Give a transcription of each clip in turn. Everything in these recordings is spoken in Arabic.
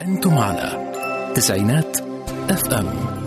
أنتم على تسعينات FM.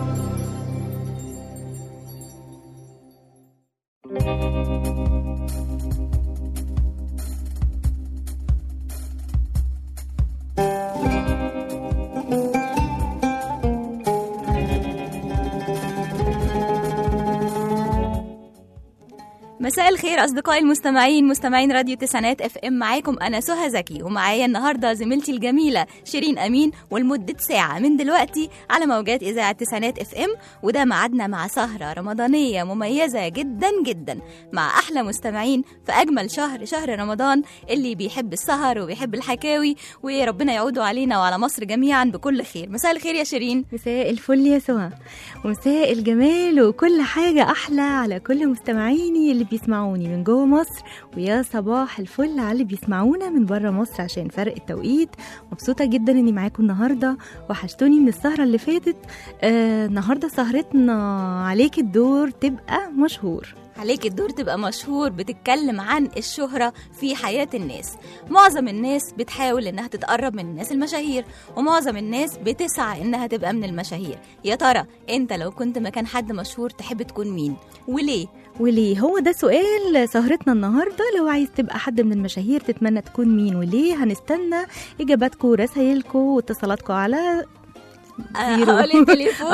مساء الخير أصدقائي المستمعين، مستمعين راديو تسعينات FM. معاكم أنا سهى زكي، ومعايا النهاردة زميلتي الجميلة شيرين أمين، ولمدة ساعة من دلوقتي على موجات إذاعة تسعينات FM. وده ميعادنا مع سهرة رمضانية مميزة جدا جدا مع أحلى مستمعين في أجمل شهر، شهر رمضان اللي بيحب السهر وبيحب الحكاوي، وربنا يعودوا علينا وعلى مصر جميعا بكل خير. مساء الخير يا شيرين. مساء الفل يا سهى، ومساء الجمال وكل حاجة أحلى على كل مستمعيني اللي بيسمعوني من جوه مصر، ويا صباح الفل على اللي بيسمعونا من بره مصر عشان فرق التوقيت. مبسوطة جدا اني معاكم النهاردة، وحشتوني من السهرة اللي فاتت. النهاردة سهرتنا عليك الدور تبقى مشهور. عليك الدور تبقى مشهور بتتكلم عن الشهرة في حياة الناس. معظم الناس بتحاول انها تتقرب من الناس المشاهير، ومعظم الناس بتسعى انها تبقى من المشاهير. يا ترى انت لو كنت مكان حد مشهور تحب تكون مين وليه؟ هو ده سؤال سهرتنا النهاردة. لو عايز تبقى حد من المشاهير تتمنى تكون مين وليه؟ هنستنى اجاباتكم ورسايلكم واتصالاتكم على هقول التليفون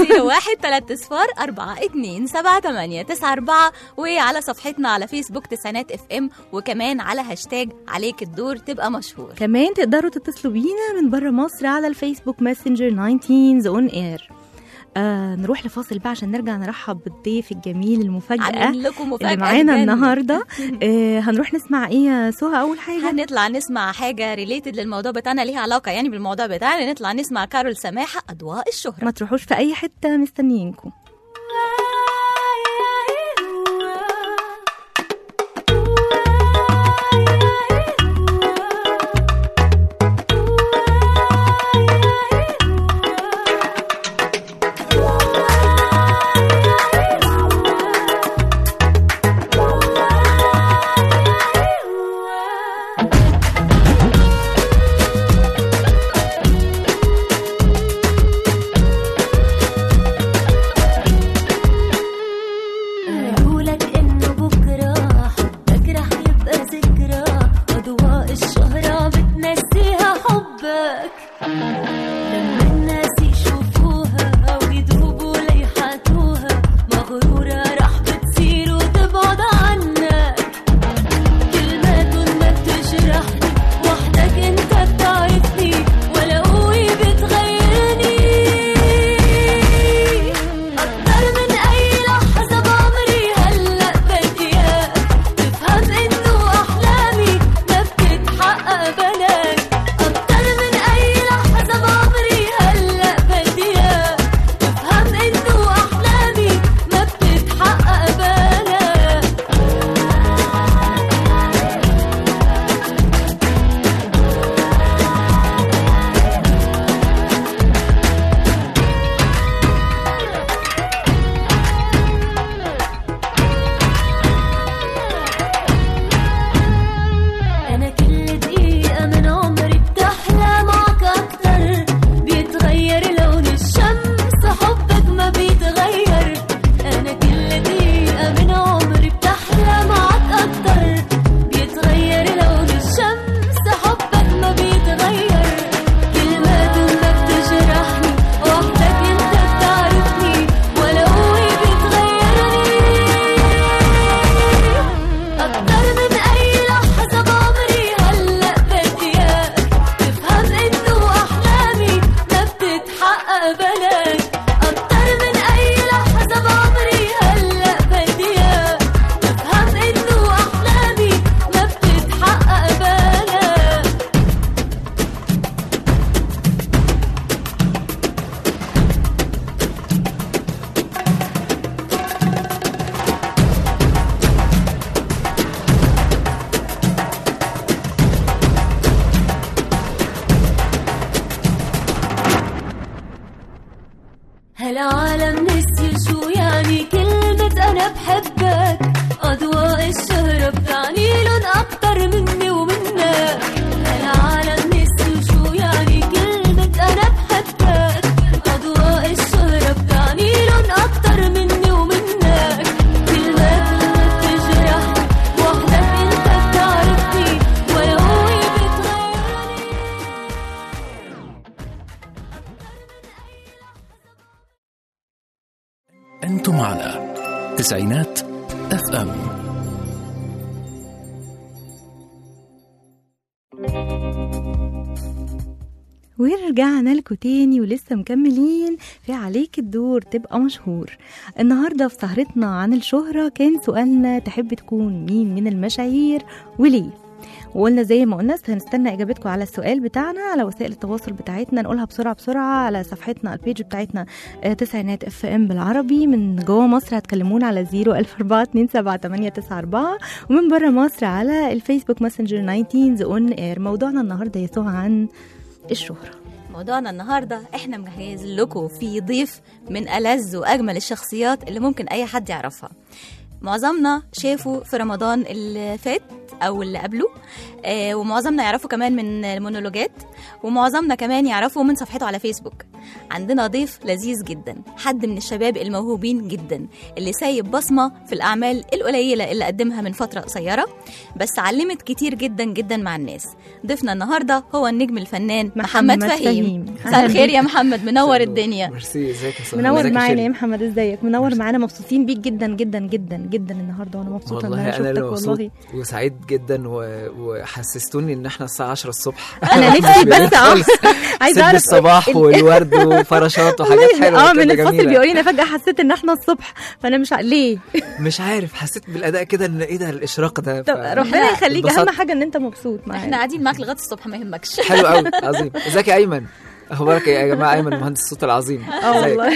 01-304-427894، وعلى صفحتنا على فيسبوك تسعينات FM، وكمان على هاشتاج عليك الدور تبقى مشهور. كمان تقدروا تتصلوا بينا من بره مصر على الفيسبوك ماسنجر 19 اون اير. نروح لفاصل بقى عشان نرجع نرحب بالضيف الجميل المفاجأة اللي معانا النهاردة. هنروح نسمع ايه يا سهى؟ اول حاجة هنطلع نسمع حاجة ريليتد للموضوع بتاعنا، ليها علاقة يعني بالموضوع بتاعنا. نطلع نسمع كارول سماحة أضواء الشهرة. ما تروحوش في اي حتة، مستنيينكم. هالعالم نسي شو يعني كلمة أنا بحبك. أضواء الشهرة بتعني لون أكتر مني ومنك. هالعالم نسي شو يعني كلمة أنتم على تسعينات FM. ورجعنا لكم تاني ولسه مكملين في عليك الدور تبقى مشهور. النهاردة في سهرتنا عن الشهرة كان سؤالنا تحب تكون مين من المشاهير وليه؟ وقلنا زي ما قلنا هنستنى اجابتكم على السؤال بتاعنا على وسائل التواصل بتاعتنا، نقولها بسرعه على صفحتنا البيج بتاعتنا تسعينات FM بالعربي. من جوه مصر هتكلمونا على 014278894، ومن بره مصر على الفيسبوك ماسنجر 19 اون اير. موضوعنا النهارده يسوع عن الشهرة. موضوعنا النهاردة احنا مجهز لكم في ضيف من ألذ وأجمل الشخصيات اللي ممكن أي حد يعرفها. معظمنا شافوا في رمضان اللي فات أو اللي قبله، ومعظمنا يعرفوا كمان من المونولوجات، ومعظمنا كمان يعرفوا من صفحته على فيسبوك. عندنا ضيف لذيذ جدا، حد من الشباب الموهوبين جدا اللي سايب بصمة في الأعمال القليلة اللي قدمها من فترة قصيرة، بس علمت كتير جدا جدا مع الناس. ضيفنا النهاردة هو النجم الفنان محمد فهيم. مساء الخير يا محمد، منور الدنيا. ميرسي، ازيك يا ساره؟ منور معانا يا محمد، ازيك؟ منور معانا، مبسوطين بيك جدا جدا جدا جدا النهارده، وانا مبسوطه ان انا شفتك والله، وسعيد جدا وحسستوني ان احنا الساعه 10 الصبح. انا نفسي بس عايزه اعرف الصباح والورد وفراشات وحاجات حلوه من الفصل بيقولينا فجاه حسيت ان احنا الصبح، فانا ليه مش عارف، حسيت بالاداء كده ان ايه ده الاشراق ده. ربنا يخليك، اهم حاجه ان انت مبسوط معانا. احنا قاعدين معاك لغايه الصبح، ما يهمكش. حلو قوي، عظيم. ازيك يا ايمن؟ اخبارك ايه يا جماعه؟ ايمن مهندس الصوت العظيم. والله.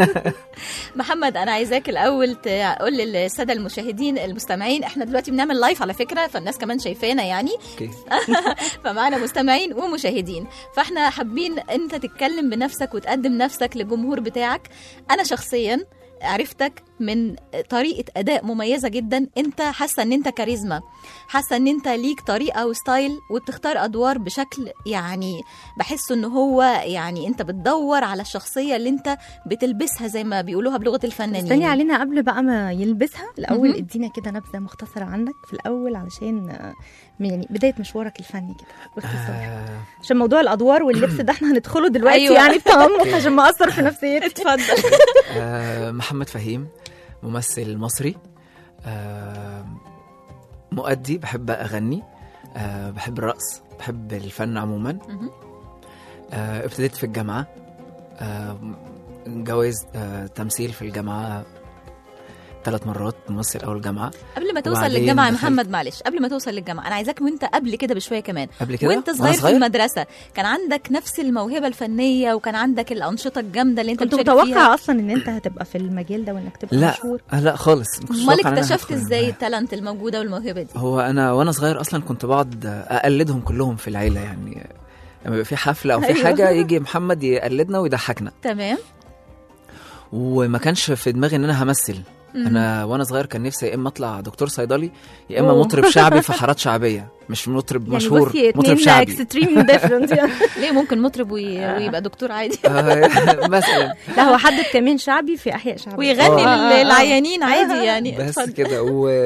محمد، انا عايزاك الاول تقول للساده المشاهدين المستمعين، احنا دلوقتي بنعمل لايف على فكره، فالناس كمان شايفانا يعني. فمعنا مستمعين ومشاهدين، فاحنا حابين انت تتكلم بنفسك وتقدم نفسك للجمهور بتاعك. انا شخصيا عرفتك من طريقة أداء مميزة جدا، انت حاسة ان انت كاريزما، حاسة ان انت ليك طريقة وستايل، وبتختار أدوار بشكل يعني بحس ان هو يعني انت بتدور على الشخصية اللي انت بتلبسها زي ما بيقولوها بلغة الفنانين. استني علينا قبل بقى ما يلبسها الأول، ادينا كده نبذة مختصرة عنك في الأول علشان يعني بداية مشوارك الفني كده باختصار، عشان موضوع الأدوار واللبس ده احنا هندخله دلوقتي. أيوة. يعني بتعمق عشان ما أثر في نفسيتي. اتفضل. محمد فهيم، ممثل مصري، مؤدي، بحب أغني، بحب الرقص، بحب الفن عموما. ابتديت في الجامعة، جوائز تمثيل في الجامعة 3 مرات، ممثل أول جامعة. قبل ما توصل للجامعة يا محمد، معلش، قبل ما توصل للجامعة أنا عايزاك وانت قبل كده بشوية كمان، قبل كده وانت صغير في المدرسة كان عندك نفس الموهبة الفنية، وكان عندك الأنشطة الجامدة اللي انت كنت متوقع أصلا ان انت هتبقى في المجال ده وانك تبقى مشهور؟ لا خالص. امال اكتشفت ازاي التالنت الموجودة والموهبة دي؟ هو أنا وأنا صغير أصلا كنت بقعد أقلدهم كلهم في العيلة، يعني لما يبقى في حفلة أو في حاجة يجي محمد يقلدنا ويضحكنا. تمام. وما كانش في دماغي ان انا همثل. انا وانا صغير كان نفسي يا اما اطلع دكتور صيدلي، يا اما مطرب شعبي في حارات شعبيه، مش مطرب يعني مشهور، مطرب شعبي. اكستريم ديفرنت يعني. ليه ممكن مطرب ويبقى دكتور عادي؟ مثلا لا، هو حدد كمان شعبي في احياء شعبي ويغني للعيانين عادي يعني. بس كده.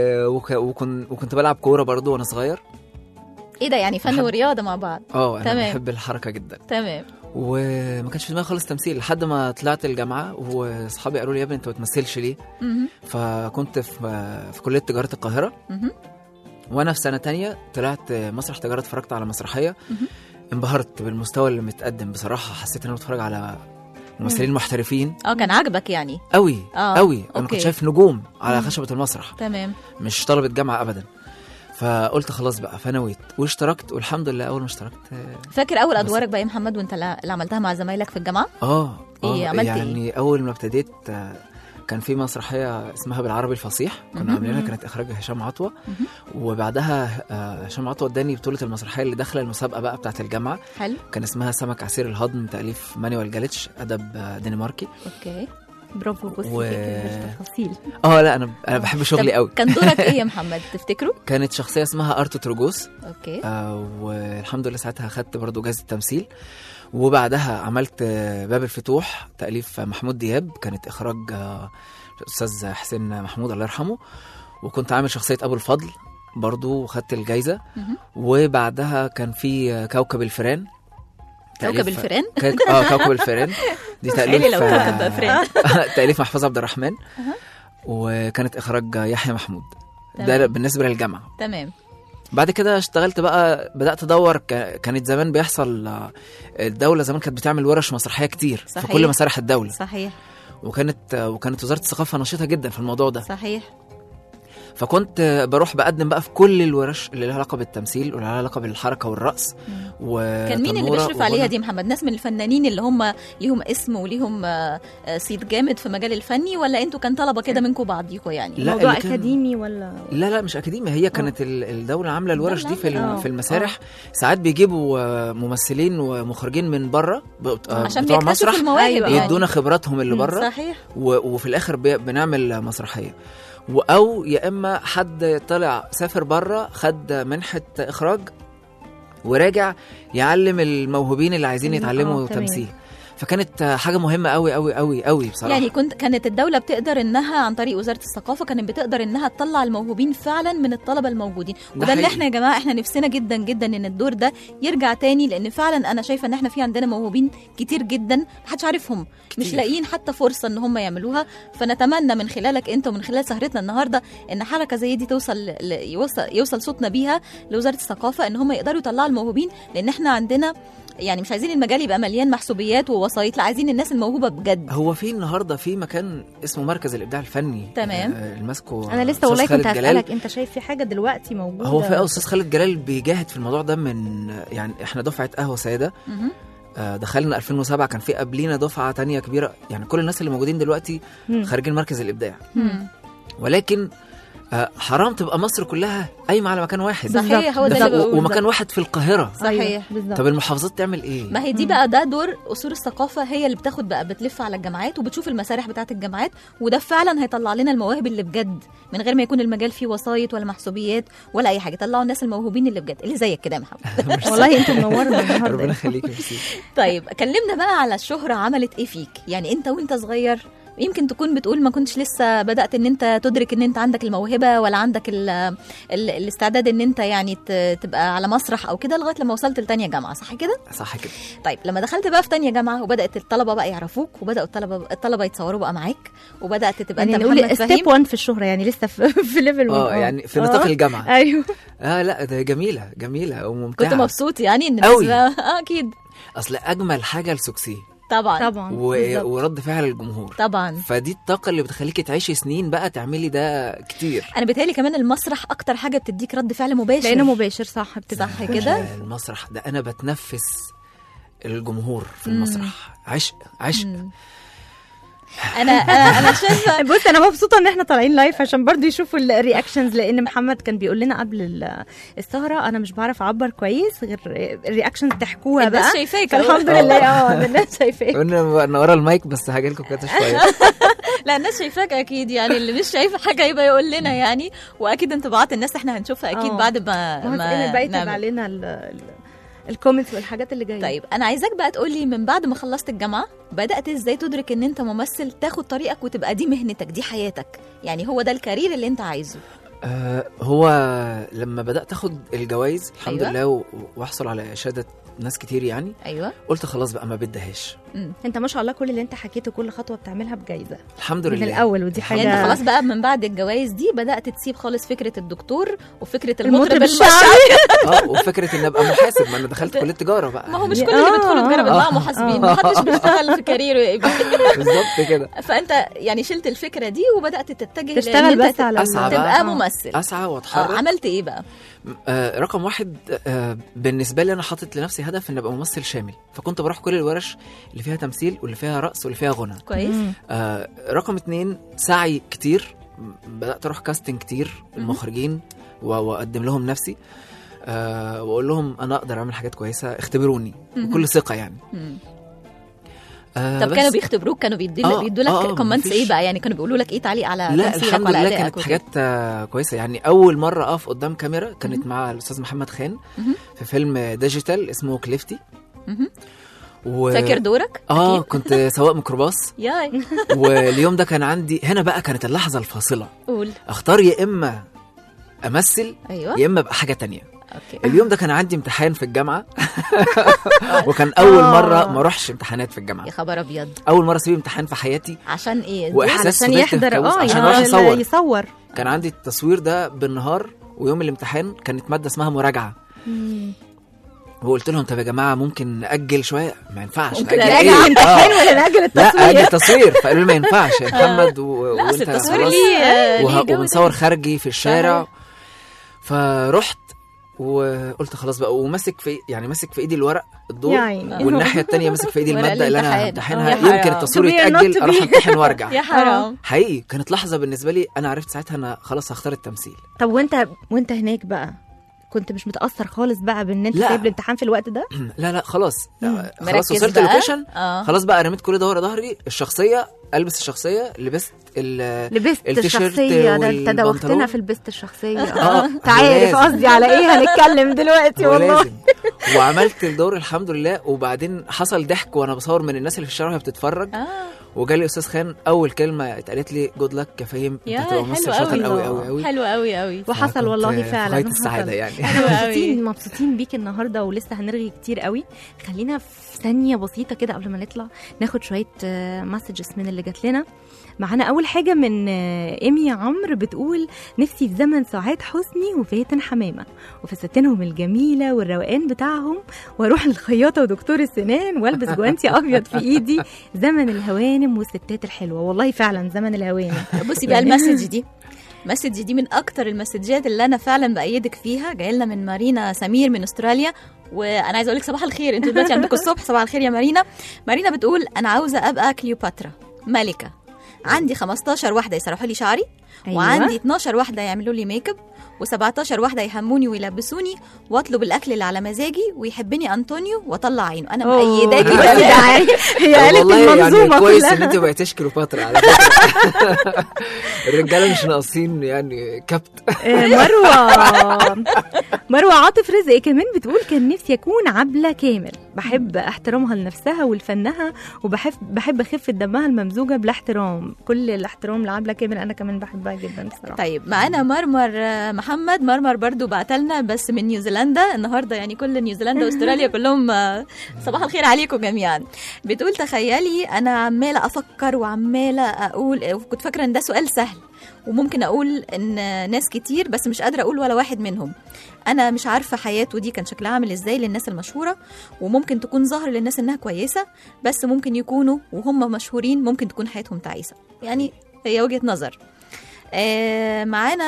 وكنت بلعب كوره برضو وانا صغير. ايه ده يعني فن ورياضه مع بعض؟ انا بحب الحركه جدا. تمام. وما كانش في دماغي خالص تمثيل لحد ما طلعت الجامعه، واصحابي قالوا لي يا ابني انت ما بتمثلش ليه؟ فكنت في كليه تجاره القاهره، وانا في سنه تانية طلعت مسرح تجاره، اتفرجت على مسرحيه، انبهرت بالمستوى اللي متقدم بصراحه. حسيت ان انا بتفرج على ممثلين محترفين. كان عاجبك يعني قوي قوي. انا كنت شايف نجوم على خشبه المسرح. تمام. مش طلبه جامعه ابدا. فقلت خلاص بقى، فنويت واشتركت، والحمد لله اول ما اشتركت. فاكر اول ادوارك بقى يا محمد وانت اللي عملتها مع زمايلك في الجامعه؟ ايه عملت يعني ايه؟ اول ما ابتديت كان في مسرحيه اسمها بالعربي الفصيح، كنا عاملينها، كانت اخراج هشام عطوه. وبعدها هشام عطوه اداني بطوله المسرحيه اللي داخله المسابقه بقى بتاعه الجامعه. حلو. كان اسمها سمك عسير الهضم، تاليف مانويل جاليتش، ادب دنماركي. اوكي. برافو. بصي بالتفاصيل. لا انا بحب شغلي قوي. كان دورك ايه يا محمد تفتكره؟ كانت شخصيه اسمها ارتو تروجوس. اوكي. والحمد لله ساعتها اخدت برضو جائزه التمثيل. وبعدها عملت باب الفتوح، تاليف محمود دياب، كانت اخراج الاستاذ حسين محمود الله يرحمه. وكنت عامل شخصيه ابو الفضل برضو، وخدت الجائزه. وبعدها كان في كوكب الفيران، كوكب الفيران. كوكب الفيران دي تأليف لو كوكب بقى فيران. تأليف محفوظ عبد الرحمن، وكانت إخراج يحيى محمود. ده بالنسبة للجامعة. تمام. بعد كده اشتغلت بقى، بدأت أدور. كانت زمان بيحصل، الدولة زمان كانت بتعمل ورش مسرحية كتير. صحيح. في كل مسارح الدولة. صحيح. وكانت وزارة الثقافة نشيطة جدا في الموضوع ده. صحيح. فكنت بروح بقدم بقى في كل الورش اللي لها علاقة بالتمثيل واللي لها علاقة بالحركة والرقص. كان مين اللي بيشرف عليها دي محمد؟ ناس من الفنانين اللي هم ليهم اسم وليهم صيت جامد في مجال الفني، ولا انتوا كان طلبة كده منكم بعضيكم يعني؟ موضوع أكاديمي ولا؟ لا مش أكاديمي. هي كانت الدولة عاملة الورش دي في المسارح. ساعات بيجيبوا ممثلين ومخرجين من بره عشان بتوع مسرح يدونا خبراتهم اللي بره. صحيح. وفي الآخر بنعمل مسرحية. أو يا إما حد طلع سافر بره، خد منحة إخراج وراجع يعلم الموهوبين اللي عايزين يتعلموا تمثيل. فكانت حاجة مهمة قوي قوي قوي قوي بصراحة. يعني كانت الدولة بتقدر انها عن طريق وزارة الثقافة كانت بتقدر انها تطلع الموهوبين فعلا من الطلبة الموجودين. وده اللي احنا يا جماعة احنا نفسنا جدا جدا ان الدور ده يرجع تاني، لان فعلا انا شايفة ان احنا في عندنا موهوبين كتير جدا محدش عارفهم، مش لاقيين حتى فرصة ان هم يعملوها. فنتمنى من خلالك انت ومن خلال سهرتنا النهاردة ان حركة زي دي يوصل صوتنا بيها لوزارة الثقافة، ان هم يقدروا يطلعوا الموهوبين. لان احنا عندنا يعني مش عايزين المجال يبقى مليان محسوبيات ووسايط، لا عايزين الناس الموهوبه بجد. هو في النهارده في مكان اسمه مركز الابداع الفني. تمام. الماسكه انا لسه والله كنت هسألك، انت شايف في حاجه دلوقتي موجوده؟ هو في استاذ خالد جلال بيجاهد في الموضوع ده من يعني احنا دفعه قهوه ساده. دخلنا 2007، كان في قبلينا دفعه تانية كبيره. يعني كل الناس اللي موجودين دلوقتي خارجين مركز الابداع. ولكن حرام تبقى مصر كلها قايمه على مكان واحد. صحيح. هو ده اللي بقوله. ومكان واحد في القاهره. صحيح. طب المحافظات تعمل ايه؟ ما هي دي بقى ده دور اصول الثقافه، هي اللي بتاخد بقى بتلف على الجامعات وبتشوف المسارح بتاعه الجامعات، وده فعلا هيطلع لنا المواهب اللي بجد من غير ما يكون المجال فيه وسايط ولا محسوبيات ولا اي حاجه. طلعوا الناس الموهوبين اللي بجد اللي زيك كده يا محمد. والله انت منورنا النهارده. ربنا يخليك. طيب كلمنا بقى على الشهره عملت ايه فيك. يعني انت وانت صغير يمكن تكون بتقول ما كنتش لسه بدأت ان انت تدرك ان انت عندك الموهبة ولا عندك الاستعداد ان انت يعني تبقى على مسرح او كده، لغاية لما وصلت لتانية جامعة. صح كده؟ صح كده. طيب لما دخلت بقى في تانية جامعة وبدأت الطلبة بقى يعرفوك وبدأوا الطلبة يتصوروا بقى معاك وبدأت تبقى يعني انت نقول ستيب 1 في الشهرة، يعني لسه في ليفل 1. يعني في نطاق الجامعة. ايوه. لا ده جميلة وممتعة. كنت مبسوط يعني ان اكيد. اصل اجمل حاجة السكسي طبعا ورد فعل الجمهور طبعا. فدي الطاقه اللي بتخليكي تعيشي سنين بقى تعملي ده كتير. انا بيتهيألي كمان المسرح اكتر حاجه بتديك رد فعل مباشر، لانه مباشر. صح كده. المسرح ده انا بتنفس الجمهور في المسرح. عشق انا شايفه. بص انا مبسوطه ان احنا طالعين لايف عشان برضو يشوفوا الرياكشنز، لان محمد كان بيقول لنا قبل السهره انا مش بعرف اعبر كويس غير الرياكشنز تحكوها بقى. الناس شايفاك الحمد لله. الناس شايفاك. انا ورا المايك بس هاجي لكم كده شويه. لا الناس شايفاك اكيد، يعني اللي مش شايف حاجه يبقى يقول لنا يعني، واكيد انطباعات الناس احنا هنشوفها اكيد بعد ما بقيت علينا الكومنتس والحاجات اللي جايه. طيب انا عايزاك بقى تقولي من بعد ما خلصت الجامعه بدات ازاي تدرك ان انت ممثل، تاخد طريقك وتبقى دي مهنتك دي حياتك، يعني هو ده الكارير اللي انت عايزه. هو لما بدات اخد الجوائز الحمد لله واحصل على اشاده ناس كتير يعني. ايوه. قلت خلاص بقى ما بدهاش. انت ما شاء الله كل اللي انت حكيته كل خطوه بتعملها بجايزه الحمد لله من الاول، ودي حاجه يعني انت خلاص بقى من بعد الجوائز دي بدات تسيب خالص فكره الدكتور وفكره المطرب الشعبي. وفكره ان ابقى محاسب، ما انا دخلت كليه تجاره بقى. ما هو مش كل اللي بيدخلوا تجاره بيطلعوا محاسبين، ما حدش بيشتغل في كاريره بالظبط كده. فانت يعني شلت الفكره دي وبدات تتجه تشتغل بس على تبقى ممثل. اسعى واتحرك. عملت ايه بقى؟ رقم واحد بالنسبه لي انا حاطط لنفسي هدف ان ابقى ممثل شامل، فكنت بروح كل الورش اللي فيها تمثيل واللي فيها رقص واللي فيها غنى. كويس. رقم 2 سعي كتير، بدات اروح كاستنج كتير المخرجين واقدم لهم نفسي واقول لهم انا اقدر اعمل حاجات كويسه، اختبروني بكل ثقه يعني. طب كانوا بيختبروك، كانوا بيدوا لك كومنتس ايه بقى؟ يعني كانوا بيقولوا لك ايه تعليق على تمثيلك ولا ادائك؟ كانت حاجات كويسه يعني. اول مره اقف قدام كاميرا كانت مع الاستاذ محمد خان في فيلم ديجيتال اسمه كليفتي. فاكر دورك؟ كنت سواق ميكروباص. ياي. واليوم ده كان عندي هنا بقى كانت اللحظه الفاصله. قول. اختار يا اما امثل أيوة. يا اما ابقى حاجه تانية. أوكي. اليوم ده كان عندي امتحان في الجامعه وكان اول مره ما اروحش امتحانات في الجامعه، يا خبر ابيض. اول مره اسيب امتحان في حياتي. عشان ايه؟ واحساس عشان يحضر عشان اروح يصور. كان عندي التصوير ده بالنهار، ويوم الامتحان كانت ماده اسمها مراجعه. وقلت لهم طب يا جماعه ممكن ناجل شويه؟ ما ينفعش ممكن ناجل نأجل الامتحان ولا نأجل التصوير؟ لا اجل التصوير. فقالوا لي ما ينفعش يا محمد وانت التصوير خلاص ليه وبنصور خارجي في الشارع. فرحت وقلت خلاص بقى، وماسك في ماسك في ايدي الورق الدور، والناحيه الثانيه ماسك في ايدي الماده اللي انا همتحنها. يمكن التصوير يتاجل، اروح امتحن وارجع. يا حرام. حقيقي كانت لحظه بالنسبه لي، انا عرفت ساعتها انا خلاص هختار التمثيل. طب وانت هناك بقى كنت مش متاثر خالص بقى بان انت سايب الامتحان في الوقت ده؟ لا خلاص خلاص وصلت اللوكيشن. خلاص بقى رميت كل ده ورا ظهري. الشخصيه البس الشخصيه، لبست الشخصيه. ده انت دوختنا في لبست الشخصيه. انت عارف قصدي على ايه؟ هنتكلم دلوقتي والله. وعملت الدور الحمد لله. وبعدين حصل ضحك وانا بصور من الناس اللي في الشارع وهي بتتفرج. وجالي استاذ خان، اول كلمه اتقالت لي جود لك يا فهيم، انت هتبقى ممثل شاطر قوي قوي قوي. حلو قوي قوي. وحصل والله فعلا. غاية السعاده يعني. مبسوطين بيك النهارده، ولسه هنرغي كتير قوي. خلينا في ثانيه بسيطه كده قبل ما نطلع ناخد شويه مسجز من اللي جات لنا. معانا اول حاجه من ايمي عمرو بتقول نفسي في زمن سعاد حسني وفاتن حمامه وفساتينهم الجميله والروقان بتاعهم، واروح للخياطه ودكتور السنان والبس جوانتي ابيض في ايدي. زمن الهوانم والستات الحلوه. والله فعلا زمن الهوانم. بصي بقى المسج دي من اكتر المسجات اللي انا فعلا بايدك فيها. جاي لنا من مارينا سمير من استراليا، وانا عايزه اقول لك صباح الخير. انتوا دلوقتي عندكم الصبح. صباح الخير يا مارينا. مارينا بتقول انا عاوزه ابقى كليوباترا ملكه. عندي 15 واحده يسرحوا لي شعري. أيوة. وعندي 12 واحده يعملوا لي ميك اب، و17 واحده يهموني ويلبسوني، واطلب الاكل اللي على مزاجي، ويحبني انطونيو واطلع عينه. انا مأيداكي. هي قالت المنظومه يعني كويس ان انت بقيتيش كليوباترا على فكره. الرجاله مش ناقصين يعني كبت. مروه عاطف رزق كمان بتقول كان نفسي اكون عبله كامل. بحب احترامها لنفسها ولفنها، وبحب خفه دمها الممزوجه بالاحترام. كل الاحترام لعبله كامل، انا كمان بحبها جدا بصراحه. طيب معانا مرمر محمد. مرمر برضو بعتلنا بس من نيوزيلندا النهارده، يعني كل نيوزيلندا واستراليا كلهم صباح الخير عليكم جميعا. بتقول تخيلي انا عماله افكر وعماله اقول، كنت فاكره ان ده سؤال سهل وممكن اقول ان ناس كتير، بس مش قادره اقول ولا واحد منهم. انا مش عارفه حياته دي كان شكلها عامل ازاي للناس المشهوره، وممكن تكون ظاهر للناس انها كويسه، بس ممكن يكونوا وهم مشهورين ممكن تكون حياتهم تعيسه. يعني هي وجهه نظر. معانا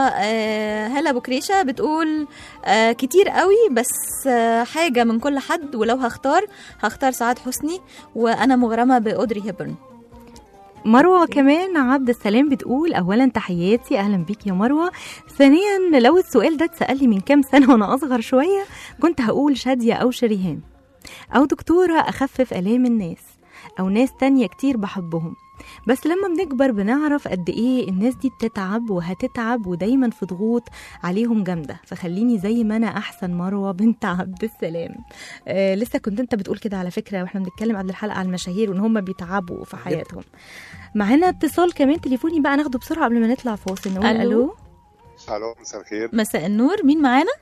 هلا ابو كريشه بتقول كتير قوي، بس حاجه من كل حد، ولو هختار سعاد حسني، وانا مغرمه باودري هيبرن. مروه كمان عبد السلام بتقول اولا تحياتي، اهلا بيك يا مروه. ثانيا لو السؤال ده اتسال لي من كام سنه وانا اصغر شويه كنت هقول شاديه او شريهان او دكتوره اخفف الام الناس، او ناس تانية كتير بحبهم. بس لما بنكبر بنعرف قد ايه الناس دي بتتعب وهتتعب ودايما في ضغوط عليهم جامده. فخليني زي ما انا احسن. مروه بنت عبد السلام. لسه كنت انت بتقول كده على فكره واحنا بنتكلم قبل الحلقه على المشاهير وان هم بيتعبوا في حياتهم. معانا اتصال كمان تليفوني بقى ناخده بسرعه قبل ما نطلع فاصل. نقول الو. الو مساء الخير. مساء النور. مين معانا؟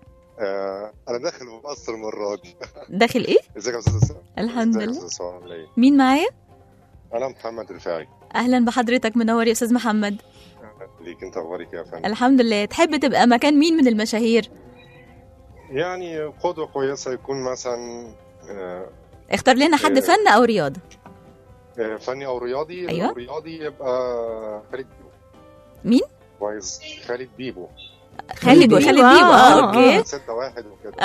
انا داخل مقصر المره دي. داخل ايه؟ ازيك يا استاذ؟ الحمد لله. مين معايا؟ انا محمد رفاعي. اهلا بحضرتك، منور يا استاذ محمد. اهلا ليك. انت اخبارك يا فندم؟ الحمد لله. تحب تبقى مكان مين من المشاهير؟ يعني قدوه كويسه يكون مثلا اختار لنا حد فن او رياضه. فني او رياضي. أيوة. رياضي يبقى خالد بيبو. مين؟ كويس. خالد بيبو. خالد بيبو. اوكي. 6-1 وكده.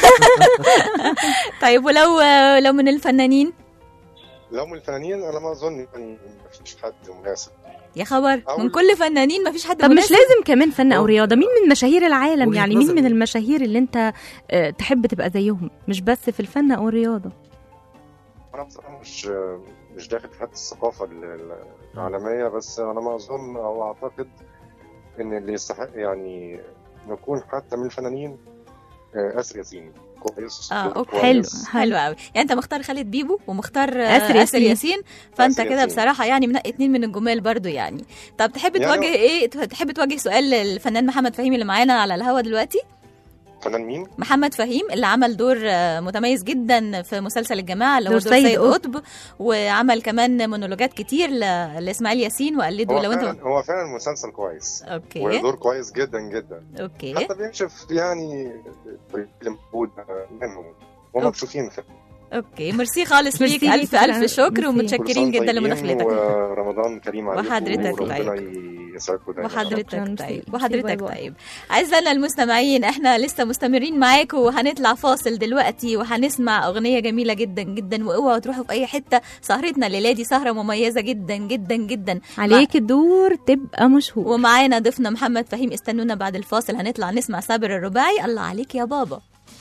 طيب ولو من الفنانين؟ لو من الفنانين انا ما اظن يعني مفيش حد مناسب. يا خبر، من كل فنانين مفيش حد طب مناسب؟ مش لازم كمان فن او رياضه. مين من مشاهير العالم يعني؟ مين من المشاهير اللي انت تحب تبقى زيهم، مش بس في الفن او الرياضه؟ انا بصراحه مش داخل في حته الثقافه العالميه، بس انا ما اظن او اعتقد ان اللي يستحق يعني نكون حتى من الفنانين آسر ياسين. كويس. حلو قوي. يعني انت مختار خالد بيبو ومختار آسر ياسين، فانت كده بصراحه يعني منقي 2 من الجمال برضو يعني. طب تحب توجه ايه؟ تحب توجه سؤال للفنان محمد فهيمي اللي معانا على الهوا دلوقتي؟ فنان مين؟ محمد فهيم اللي عمل دور متميز جدا في مسلسل الجماعة اللي هو دور دور سيد سيد قطب، وعمل كمان مونولوجات كتير لإسماعيل ياسين وقلده لو انت. هو فعلا مسلسل كويس، اوكي ودور كويس جدا جدا، اوكي حتى بينشف يعني الموجود منهم ومبسوطين فيه. اوكي ميرسي خالص ليك، ميرسي الف ليك الف فعلاً. شكر ميرسي. ومتشكرين جدا طيبين لمداخلتك. ورمضان كريم عليكم، وحضرتك وربنا طيب. يسعدكم دايما. وحضرتك شكراً. طيب ميرسي. وحضرتك باي باي. طيب. أعزائنا المستمعين احنا لسه مستمرين معاكم وهنطلع فاصل دلوقتي وهنسمع أغنية جميلة جدا جدا، واوعوا تروحوا في أي حتة، سهرتنا الليلة دي سهرة مميزة جدا جدا جدا. عليك الدور تبقى مشهور. ومعانا ضيفنا محمد فهيم، استنونا بعد الفاصل هنطلع نسمع صابر الرباعي الله عليك يا بابا.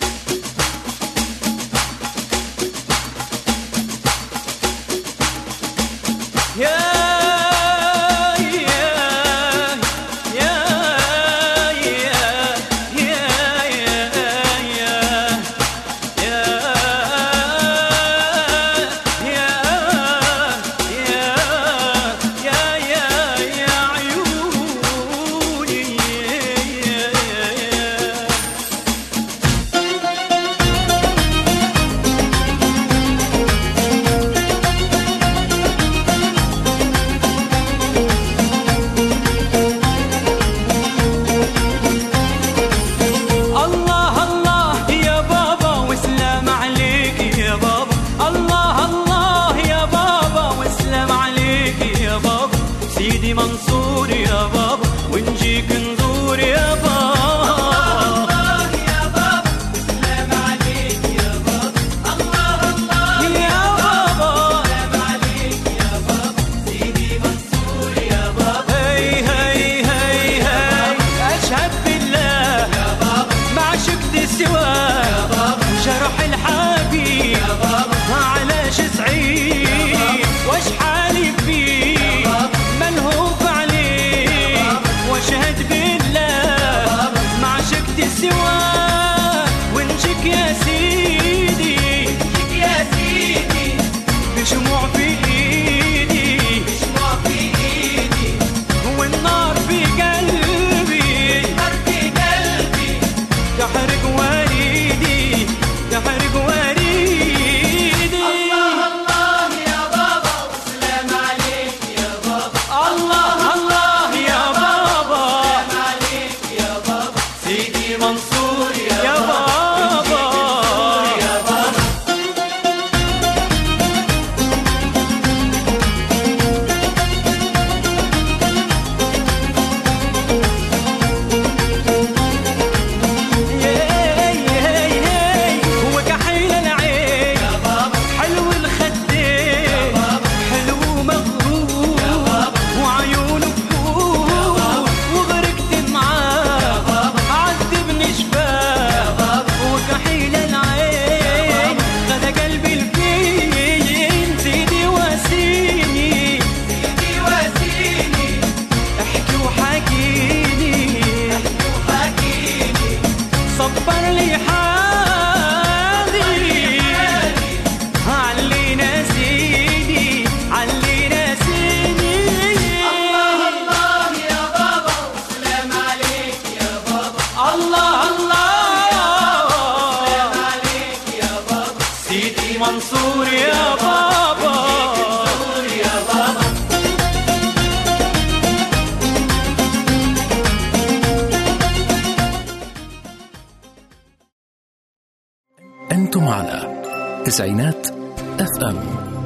أنتم على تسعينات FM.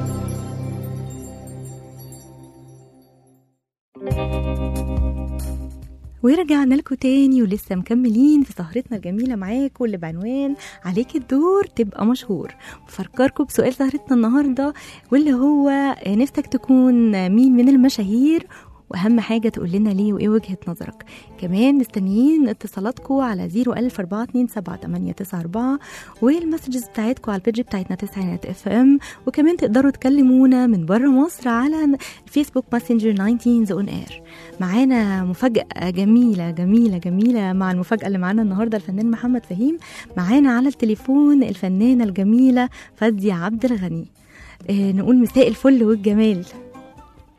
ورجعنا لكم تاني ولسه مكملين في سهرتنا الجميلة معاكم اللي بعنوان عليك الدور تبقى مشهور. بفكركم بسؤال سهرتنا النهاردة واللي هو نفسك تكون مين من المشاهير، واهم حاجه تقول لنا ليه وايه وجهه نظرك. كمان مستنيين اتصالاتكم على 014278994 والمسجز بتاعتكم على البيج بتاعتنا تسعينات FM، وكمان تقدروا تكلمونا من بره مصر على الفيسبوك ماسنجر 19 اون اير. معانا مفاجاه جميله جميله جميله مع المفاجاه اللي معانا النهارده الفنان محمد فهيم. معانا على التليفون الفنانه الجميله فادية عبد الغني. نقول مساء الفل والجمال.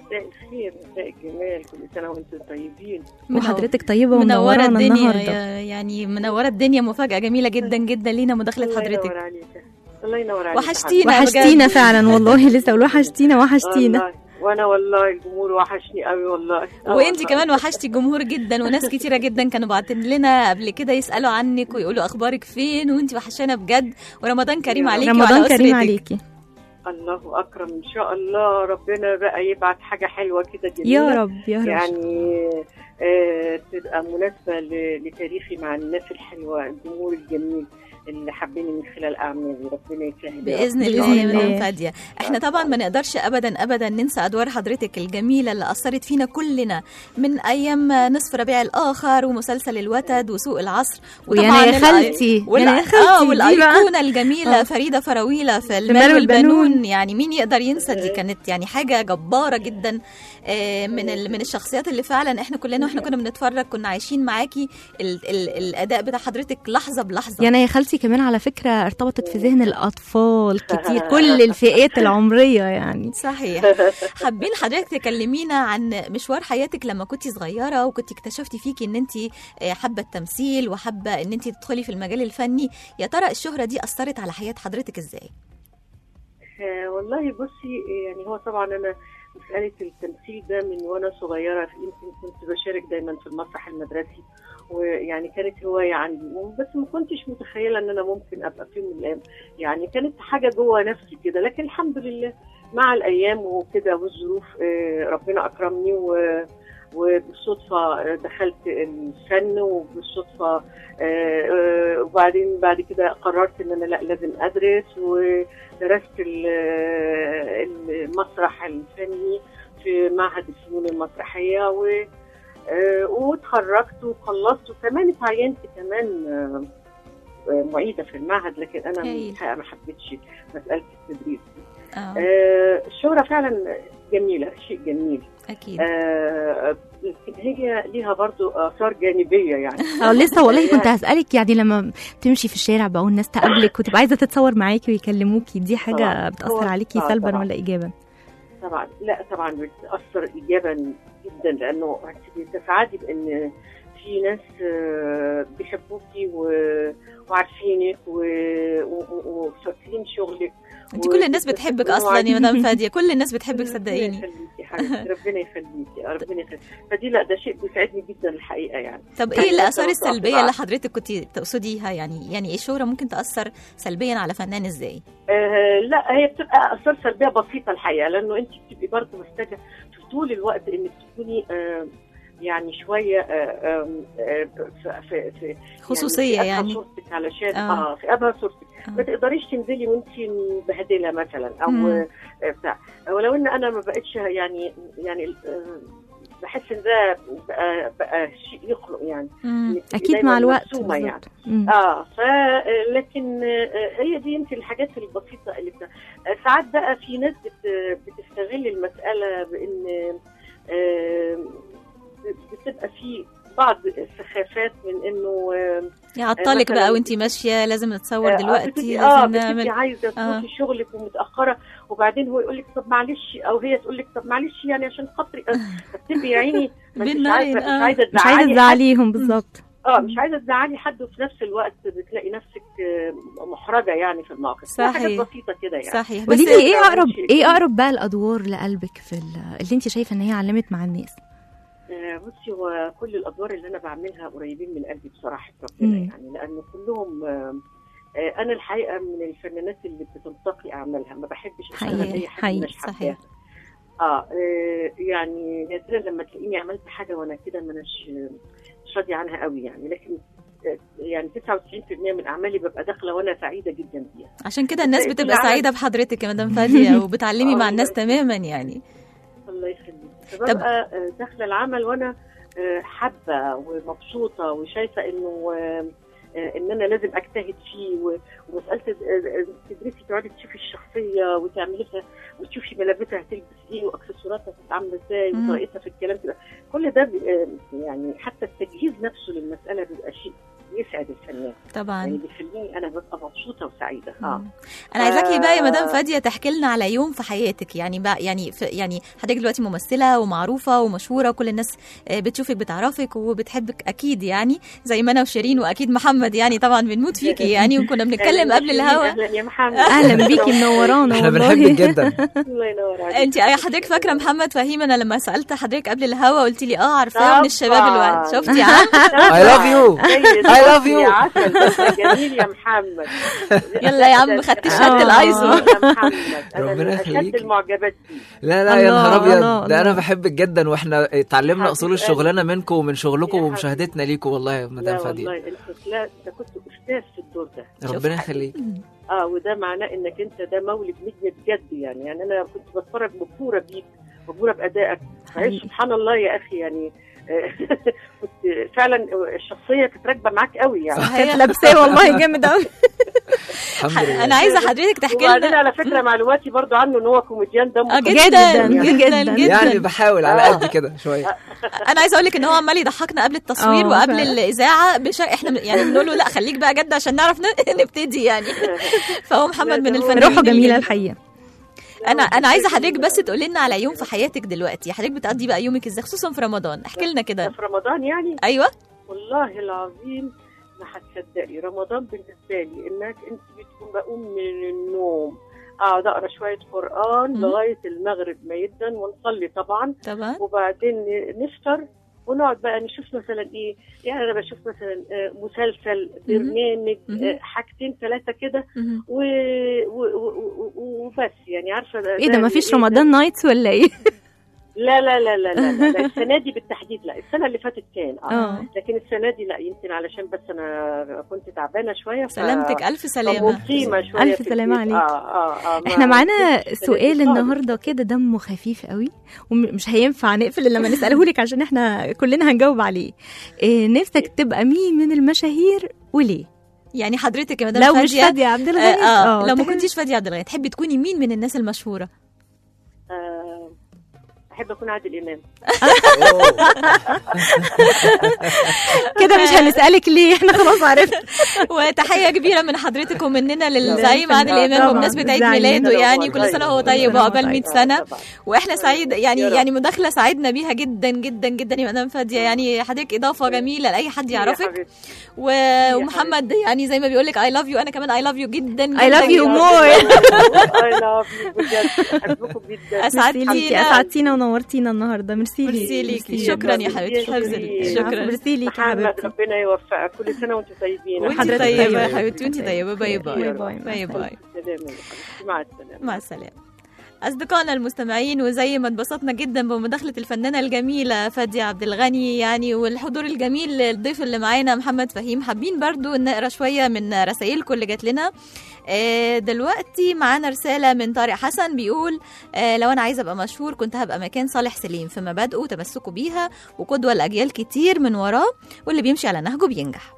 مساء الخير، مساء الجمال، كل سنة وانتم طيبين. وحضرتك طيبة منورة ومنورانا الدنيا النهاردة. يعني منورة الدنيا، مفاجأة جميلة جدا جدا لينا مداخلة الله حضرتك. ينور عليك، الله ينور عليك. وحشتينا فعلا والله، لسه اقول وحشتينا. والله. وانا والله الجمهور وحشني قوي والله. وانتي كمان وحشتي الجمهور جدا، وناس كتيرة جدا كانوا باعتين لنا قبل كده يسألوا عنك ويقولوا اخبارك فين، وانتي وحشانا بجد. ورمضان كريم عليكي وعلى رمضان أسرتك. كريم عليكي. الله اكرم ان شاء الله، ربنا بقى يبعت حاجة حلوة كده جميلة يا رب يا رب. يعني تبقى مناسبة لتاريخي مع الناس الحلوة، الجمهور الجميل اللي حابيني من خلال اعمالي. ربنا يسهل باذن الله يا مدام فاديه. احنا طبعا ما نقدرش ابدا ننسى ادوار حضرتك الجميله اللي اثرت فينا كلنا من ايام نصف ربيع الاخر ومسلسل الوتد وسوق العصر، وطبعا يا خالتي والايقونه الجميله فريده فراويله في المال والبنون. يعني مين يقدر ينسى دي؟ كانت يعني حاجه جباره جدا. من الشخصيات اللي فعلا احنا كلنا واحنا كنا بنتفرج كنا عايشين معاكي الاداء بتاع حضرتك لحظه بلحظه. يعني يا خالتي كمان على فكرة ارتبطت في ذهن الأطفال كتير، كل الفئات العمرية يعني. صحيح. حابين حضرتك تكلمينا عن مشوار حياتك لما كنتي صغيرة وكنتي اكتشفتي فيكي ان انت حابة التمثيل وحابة ان انت تدخلي في المجال الفني. يا ترى الشهرة دي أثرت على حياة حضرتك ازاي؟ والله بصي، يعني هو طبعا انا مسألة التمثيل ده من وانا صغيرة، يمكن كنت بشارك دايما في المسرح المدرسي، ويعني كانت هواية عندي، بس ما كنتش متخيلة ان انا ممكن ابقى في يوم من الايام، يعني كانت حاجة جوه نفسي كده. لكن الحمد لله مع الايام وكده والظروف ربنا اكرمني وبالصدفة دخلت الفن، وبالصدفة وبعدين بعد كده قررت ان انا لا لازم ادرس، ودرست المسرح الفني في معهد الفنون المسرحية واتخرجت وخلصت، وكمان اتعينت كمان معيدة في المعهد. لكن انا الحقيقة ما حبيتش مسألة التدريس. الشهرة فعلا جميلة، شيء جميل أكيد. لكن هي ليها برضو آثار جانبية يعني. لسه والله كنت هسألك، يعني لما تمشي في الشارع بقى والناس تقابلك وتبقى عايزة تتصور معاكي ويكلموكي، دي حاجة طبعاً بتأثر عليكي سلبا ولا إيجابا؟ طبعا لا، طبعا بتأثر إيجابا جدا، لأنه بتسعدي بأن في ناس بيحبوكي وعارفينك وفاكرين شغلك. انت كل الناس بتحبك اصلا يا مدام فاديه، كل الناس بتحبك صدقيني. ربنا يخليكي حبيبتي، ربنا يخليكي، ربنا يخليكي. فدي لا، ده شيء بيسعدني جدا الحقيقه يعني. طب ايه الاثار السلبيه اللي حضرتك كنت تقصديها؟ يعني الشهره ممكن تاثر سلبيا على فنان ازاي؟ لا، هي بتبقى اثار سلبيه بسيطه الحقيقه، لانه انت بتبقي برضه محتاجه في طول الوقت انك تكوني يعني شويه في خصوصيه يعني صورتك علشان في ابها صورتك ما تقدريش تنزلي وانت مبهدله مثلا او بتاع. ولو ان انا ما بقتش يعني بحس ان ده بقى شيء يخلق يعني اكيد مع الوقت يعني. لكن هي دي يمكن الحاجات البسيطه اللي ساعات بقى في ناس بتستغل المساله بان بتبقى في بعض السخافات من انه يعطلك بقى وانتي ماشيه لازم نتصور دلوقتي، لازم نعمل عايزه تروحي شغلك ومتاخره، وبعدين هو يقول لك طب معلش، او هي تقول لك طب معلش يعني عشان خاطري، فتبقي يا عيني مش عايزه تزعليهم بالظبط. مش عايزه تزعلي حد، وفي نفس الوقت بتلاقي نفسك محرجه يعني في الموقف. صحيح. حاجات بسيطه كده يعني. صحيح. قولي لي ايه اقرب بقى الادوار لقلبك في اللي انت شايفه ان هي علمت مع الناس؟ بصي، هو كل الادوار اللي انا بعملها قريبين من قلبي بصراحه ربنا يعني، لان كلهم انا الحقيقه من الفنانات اللي بتنتقي اعمالها، ما بحبش اشتغل اي حاجه مش حباها. يعني نادرا لما تلاقيني عملت حاجه وانا كده مش راضيه عنها قوي يعني، لكن يعني 99% من اعمالي ببقى داخله وانا سعيده جدا بيها. عشان كده الناس بتبقى سعيده بحضرتك يا مدام فاديه وبتعلمي مع الناس تماما يعني. الله يخليك. ببقى داخله العمل وانا حابه ومبسوطه وشايفه انه ان انا لازم اجتهد فيه، ومساله تدرسي تقعدي تشوفي الشخصيه وتعمليها وتشوفي ملابسها هتلبس ايه واكسسواراتها هتتعامل ازاي وطريقتها في الكلام كده. كل ده يعني حتى التجهيز نفسه للمساله بيبقى شيء يسعد الفنان طبعا، يعني بيخليني انا ببقى مبسوطه وسعيده. انا عايزاكي بقى يا مدام فاديه تحكي لنا على يوم في حياتك، يعني بقى يعني حضرتك دلوقتي ممثله ومعروفه ومشهوره وكل الناس بتشوفك بتعرفك وبتحبك اكيد، يعني زي ما انا وشيرين واكيد محمد يعني طبعا بنموت فيكي يعني، وكنا بنتكلم قبل الهوا. اهلا يا محمد. اهلا بيكي منورانا احنا والله. بنحبك جدا. الله ينور عليك. انت حضرتك فاكره محمد فهيم؟ انا لما سالت حضرتك قبل الهوا قلت لي عارفاه من الشباب الوقت. شفتي يا عم؟ I love you. I love you. يا عسل جميل يا محمد. يلا يا عم خدتي شهاده الايزو يا محمد. ربنا انا يخليك. اشد المعجبات دي. لا يا الله، نهار ابيض، الله، ده انا الله. بحبك جدا، واحنا اتعلمنا حبيب اصول قلبي. الشغلانه منكم ومن شغلكم يا ومشاهدتنا ليكم والله يا مدام لا فاديه. والله انت كنت استاذ في الدور ده. ربنا يخليك. وده معناه انك انت ده مولد نجم بجد يعني انا كنت بتفرج مبهوره بيك، مبهوره بادائك. سبحان الله يا اخي يعني. كنت فعلا الشخصيه كانت راكبه معاك قوي يعني. كانت لابساه والله جامد قوي. الحمد لله. انا عايزه حضرتك تحكي وبعدين لنا على فكره معلوماتي برضو عنه ان هو كوميديان دمه جدا جداً، جدا جداً. جدا. يعني بحاول على قد كده شويه. انا عايزه اقول لك ان هو عمال يضحكنا قبل التصوير وقبل فعلا. الاذاعه احنا يعني بنقول له لا خليك بقى جد عشان نعرف نبتدي يعني. فهو محمد من الفنانين روحه جميله الجميلة. الحقيقه. انا عايزه حضرتك بس تقولي لنا على يوم في حياتك دلوقتي، حضرتك بتقضي بقى يومك ازاي خصوصا في رمضان؟ احكي لنا كده. في رمضان يعني. ايوه والله العظيم ما هتصدقي، رمضان بالنسبه لي انك انت بتكون بقوم من النوم اقعد اقرا شويه قران لغايه المغرب ما يدن ونصلي طبعا، وبعدين نفطر ونقعد بقى نشوف مثلا ايه يعني. انا بشوف مثلا مسلسل برنامج حاجتين ثلاثه كده وبس يعني. عارفه ايه ده ما فيش رمضان نايتس ولا ايه؟ لا لا لا لا لا, لا. السنه دي بالتحديد لا، السنه اللي فاتت كان لكن السنه دي لا، يمكن علشان بس انا كنت تعبانه شويه. سلامتك، الف سلامه. شويه الف سلامه عليك. احنا معانا سؤال النهارده كده دمه خفيف قوي ومش هينفع نقفل الا لما نساله لك عشان احنا كلنا هنجاوب عليه. نفسك تبقى مين من المشاهير وليه؟ يعني حضرتك يا مدام لو مش فادية عبد الغني لو ما كنتيش فادية عبد الغني تحبي تكوني مين من الناس المشهورة؟ احب اكون عادل امام. كده مش هنسالك ليه، احنا خلاص عرفنا. وتحيه كبيره من حضرتك ومننا للزعيم عادل امام بمناسبه عيد ميلاده، يعني كل سنه وهو طيب وعقبال 100 سنه. واحنا سعيد يعني مداخله سعدنا بيها جدا جدا جدا يا مدام فاديه، يعني حضرتك اضافه جميله لاي حد يعرفك. ومحمد يعني زي ما بيقول لك اي لاف يو، انا كمان اي لاف يو جدا. اي لاف يو مور. اي لاف يو بجد، بحبكم جدا. اسعدتينا ونورتينا النهارده. ميرسي ليكي. شكرا يا حبيبتي. شكرا. ميرسي ليكي يا حبيبتي. ربنا يوفقك. كل سنه وانتم طيبين. وانت طيبه يا حبيبتي. وانت طيبه. باي باي. باي باي. مع السلامه. مع السلامه. أصدقائنا المستمعين، وزي ما اتبسطنا جدا بمداخلة الفنانة الجميلة فادية عبد الغني يعني، والحضور الجميل للضيف اللي معانا محمد فهيم، حابين برضو نقرا شوية من رسائلكم اللي جات لنا. دلوقتي معانا رسالة من طارق حسن بيقول لو أنا عايزة أبقى مشهور كنت هبقى مكان صالح سليم في مبادئه وتمسكه بيها، وقدوة لأجيال كتير من وراه، واللي بيمشي على نهجه بينجح.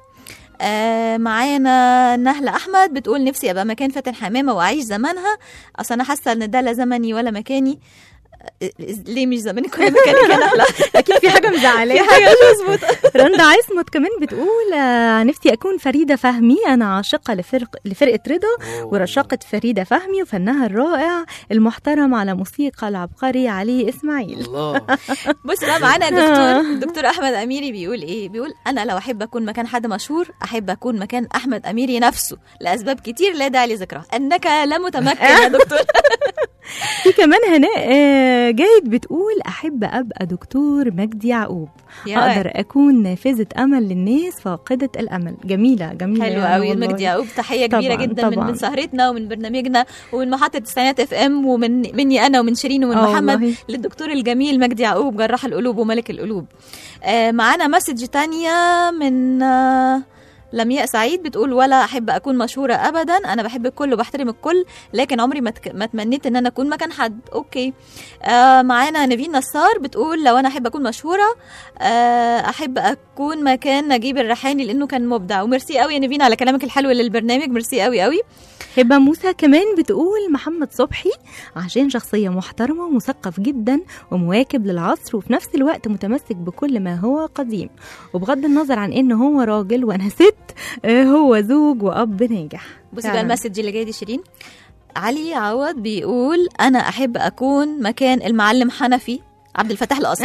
معانا نهلة أحمد بتقول نفسي أبقى مكان فاتن حمامة وأعيش زمانها، أصلا أنا حاسة إن ده لا زمني ولا مكاني. ليه مش زمانك ولا مكانك يا نهلة؟ أكيد في حاجة مزعلاها. في حاجة مش مظبوطة. رندا عصمت كمان بتقول نفسي أكون فريدة فهمي، أنا عاشقة لفرقة رضا ورشاقة فريدة فهمي وفنها الرائع المحترم على موسيقى العبقري علي إسماعيل. الله. بص بقى معانا دكتور أحمد أميري بيقول إيه؟ بيقول أنا لو أحب أكون مكان حد مشهور أحب أكون مكان أحمد أميري نفسه لأسباب كتير لا داعي لذكرها. أنك لا متمكن يا دكتور. في كمان هناء جايد بتقول أحب أبقى دكتور مجدي يعقوب، أقدر أكون نافذة أمل للناس فاقدة الأمل. جميلة حلوة قوي مجدي يعقوب. تحية كبيرة جدا من سهرتنا ومن برنامجنا ومن محطة التسعينات FM ومني أنا ومن شيرين ومن محمد للدكتور الجميل مجدي يعقوب جراح القلوب وملك القلوب. معانا مسج تانية من لمياء سعيد بتقول ولا أحب أكون مشهورة أبدا، أنا بحب الكل وبحترم الكل، لكن عمري ما تمنيت إن أنا أكون مكان حد. أوكي. معانا نيفين نصار بتقول لو أنا أحب أكون مشهورة أحب اكون مكان نجيب الريحاني لانه كان مبدع. وميرسي قوي يا نيفين على كلامك الحلو للبرنامج، ميرسي قوي قوي. هبه موسى كمان بتقول محمد صبحي عشان شخصيه محترمه ومثقف جدا ومواكب للعصر، وفي نفس الوقت متمسك بكل ما هو قديم، وبغض النظر عن انه هو راجل وانا ست هو زوج واب ناجح. بصي بقى المسج اللي جاي دي شيرين. علي عوض بيقول انا احب اكون مكان المعلم حنفي عبد الفتاح القصر.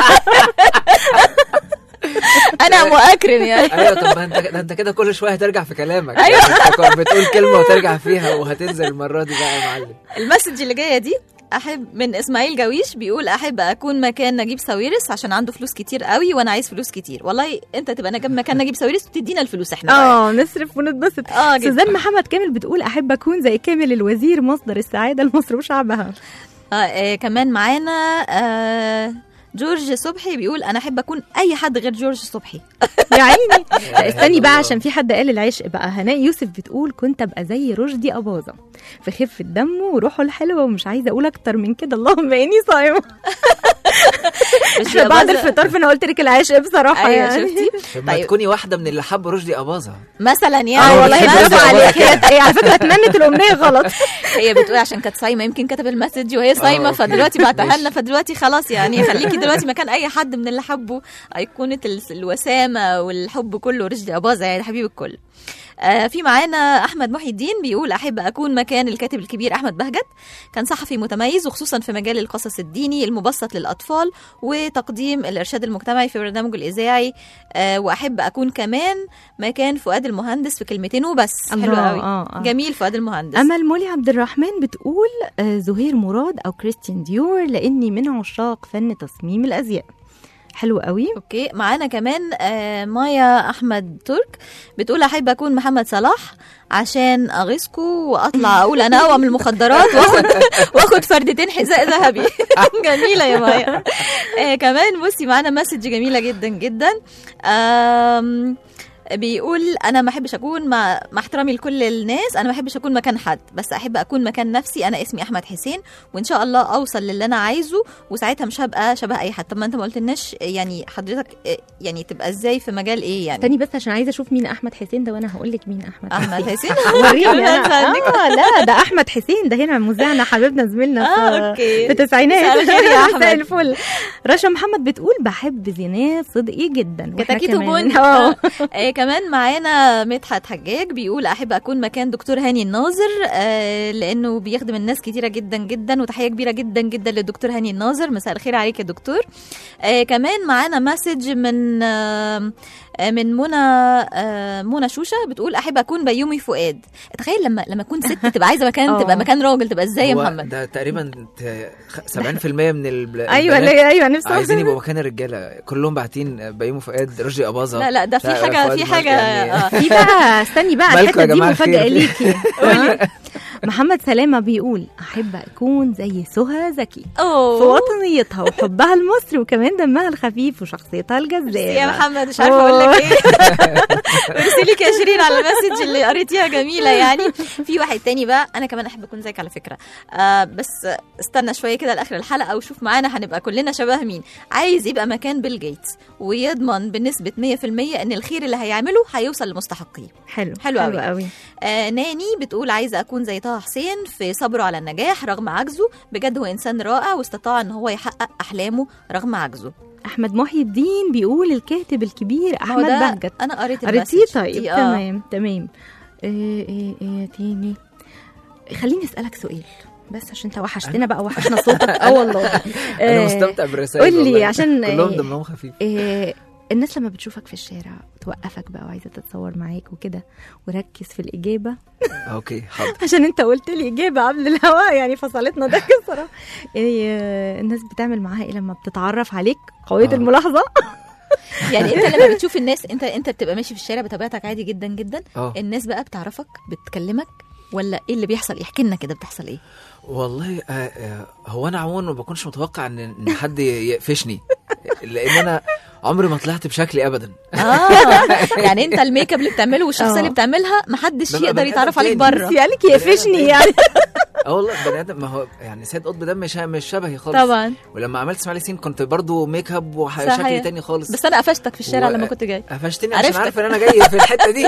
انا مؤكرم يعني. ايوه طب انت كده كل شويه هترجع في كلامك. ايوه انت بتقول كلمه وترجع فيها وهتنزل المره دي بقى يا معلم. المسج اللي جايه دي احب من اسماعيل جويش، بيقول احب اكون مكان نجيب ساويرس عشان عنده فلوس كتير قوي وانا عايز فلوس كتير. والله انت تبقى مكان نجيب ساويرس وتدينا الفلوس احنا نصرف ونتبسط. سوزان محمد كامل بتقول احب اكون زي كامل الوزير مصدر السعاده لمصر وشعبها. كمان معانا جورج صبحي بيقول انا احب اكون اي حد غير جورج صبحي. يا عيني. استني بقى عشان في حد قال العشق بقى. هناء يوسف بتقول كنت ابقى زي رشدي اباظه في خفه دمه وروحه الحلوه، ومش عايزه اقول اكتر من كده اللهم اني صايمه. بعد الفطار فانا قلت لك العشق بصراحه. أيوة يعني شفتي. لما تكوني واحده من اللي حب رشدي اباظه مثلا يعني. والله برافو عليك. هي على فكره اتمنت الامنيه غلط. هي بتقول عشان كانت صايمه، يمكن كتب المسج وهي صايمه فدلوقتي بعتها لنا، فدلوقتي خلاص يعني خليكي دلوقتي مكان اي حد من اللي حبوا ايقونه الوسامه والحب كله رشدي اباظه يعني حبيب الكل. في معانا احمد محي الدين بيقول احب اكون مكان الكاتب الكبير احمد بهجت، كان صحفي متميز وخصوصا في مجال القصص الديني المبسط للاطفال وتقديم الارشاد المجتمعي في برنامجه الاذاعي. واحب اكون كمان مكان فؤاد المهندس في كلمتين وبس. حلو قوي. جميل فؤاد المهندس. امل مولي عبد الرحمن بتقول زهير مراد او كريستيان ديور لاني من عشاق فن تصميم الازياء. حلو قوي. اوكي معانا كمان مايا احمد ترك بتقول احب اكون محمد صلاح عشان اغيظكم واطلع اقول انا واعمل المخدرات واخد فردتين حذاء ذهبي. جميله يا مايا. كمان بصي معانا مسج جميله جدا جدا. بيقول انا ما احبش اكون مع احترامي لكل الناس، انا ما احبش اكون مكان حد، بس احب اكون مكان نفسي. انا اسمي احمد حسين وان شاء الله اوصل للي انا عايزه وساعتها مش هبقى شبه اي حد. طب ما انت ما قلتلناش يعني حضرتك يعني تبقى ازاي في مجال ايه يعني؟ استني بس عشان عايزه اشوف مين احمد حسين ده وانا هقول لك مين احمد حسين. وريني. لا ده احمد حسين ده هنا مذيعنا حبيبنا زميلنا في التسعينات. مساء الفل. رشا محمد بتقول بحب زينات صدقي جدا. كتاكيتو بون. كمان معانا مدحت حجاج بيقول احب اكون مكان دكتور هاني الناظر لانه بيخدم الناس كتيره جدا جدا، وتحيه كبيره جدا جدا للدكتور هاني الناظر. مساء الخير عليك يا دكتور. كمان معانا مسج من منى شوشه بتقول احب اكون بيومي فؤاد. تخيل لما تكون ست تبقى عايزه مكان تبقى مكان راجل تبقى ازاي يا محمد؟ ده تقريبا 70% من ايوه نفسي عايزين يبقوا مكان الرجاله كلهم باعتين بيومي فؤاد رشدي اباظه. لا ده في حاجه يعني في بقى. استني بقى الحته دي مفاجاه ليكي. محمد سلامه بيقول احب اكون زي سهى زكي في وطنيتها وحبها لمصر وكمان دمها الخفيف وشخصيتها الجذابه. يا محمد مش عارفه اقول لك ايه. ارسلي لك يا شيرين على المسج اللي قريتيها جميله يعني. في واحد تاني بقى انا كمان احب اكون زيك على فكره. بس استنى شويه كده لاخر الحلقه وشوف معانا هنبقى كلنا شبه مين. عايز يبقى مكان بيل جيتس ويضمن بنسبه 100% ان الخير اللي هيعمله هيوصل لمستحقيه. حلو قوي. ناني بتقول عايزه اكون زي طه حسين في صبره على النجاح رغم عجزه. بجد هو انسان رائع واستطاع ان هو يحقق احلامه رغم عجزه. احمد محي الدين بيقول الكاتب الكبير احمد بهجت. انا قريتيه. طيب تمام. ايه تاني. خليني اسالك سؤال بس عشان انت وحشتنا بقى وحشنا صوتك. والله انا مستمتع بالرسائل. قول لي عشان كلهم دمهم خفيف. الناس لما بتشوفك في الشارع توقفك بقى وعايزه تتصور معاك وكده وركز في الاجابه. اوكي حاضر. قبل انت قلت لي اجابه قبل الهواء يعني فصلتنا ده الصراحه. الناس بتعمل معاها ايه لما بتتعرف عليك؟ قويه الملاحظه. يعني انت لما بتشوف الناس انت بتبقى ماشي في الشارع بطبيعتك عادي جدا جدا. الناس بقى بتعرفك بتكلمك ولا ايه اللي بيحصل؟ يحكي لنا كده بتحصل ايه؟ والله هو انا عموما ما بكونش متوقع ان حد يقفشني لان انا عمري ما طلعت بشكلي ابدا. يعني انت الميك اب اللي بتعمله والشخصيه اللي بتعملها محدش يقدر يتعرف عليك بره. يعني يقفشني يعني. والله بني ادم، ما هو يعني سيد قطب ده مش شبهي خالص. طبعا. ولما عملت اسماعيل ياسين كنت برضو ميك اب وشكلي تاني خالص. بس انا قفشتك في الشارع لما كنت جاي. قفشتني عشان عارف ان انا جاي في الحته دي.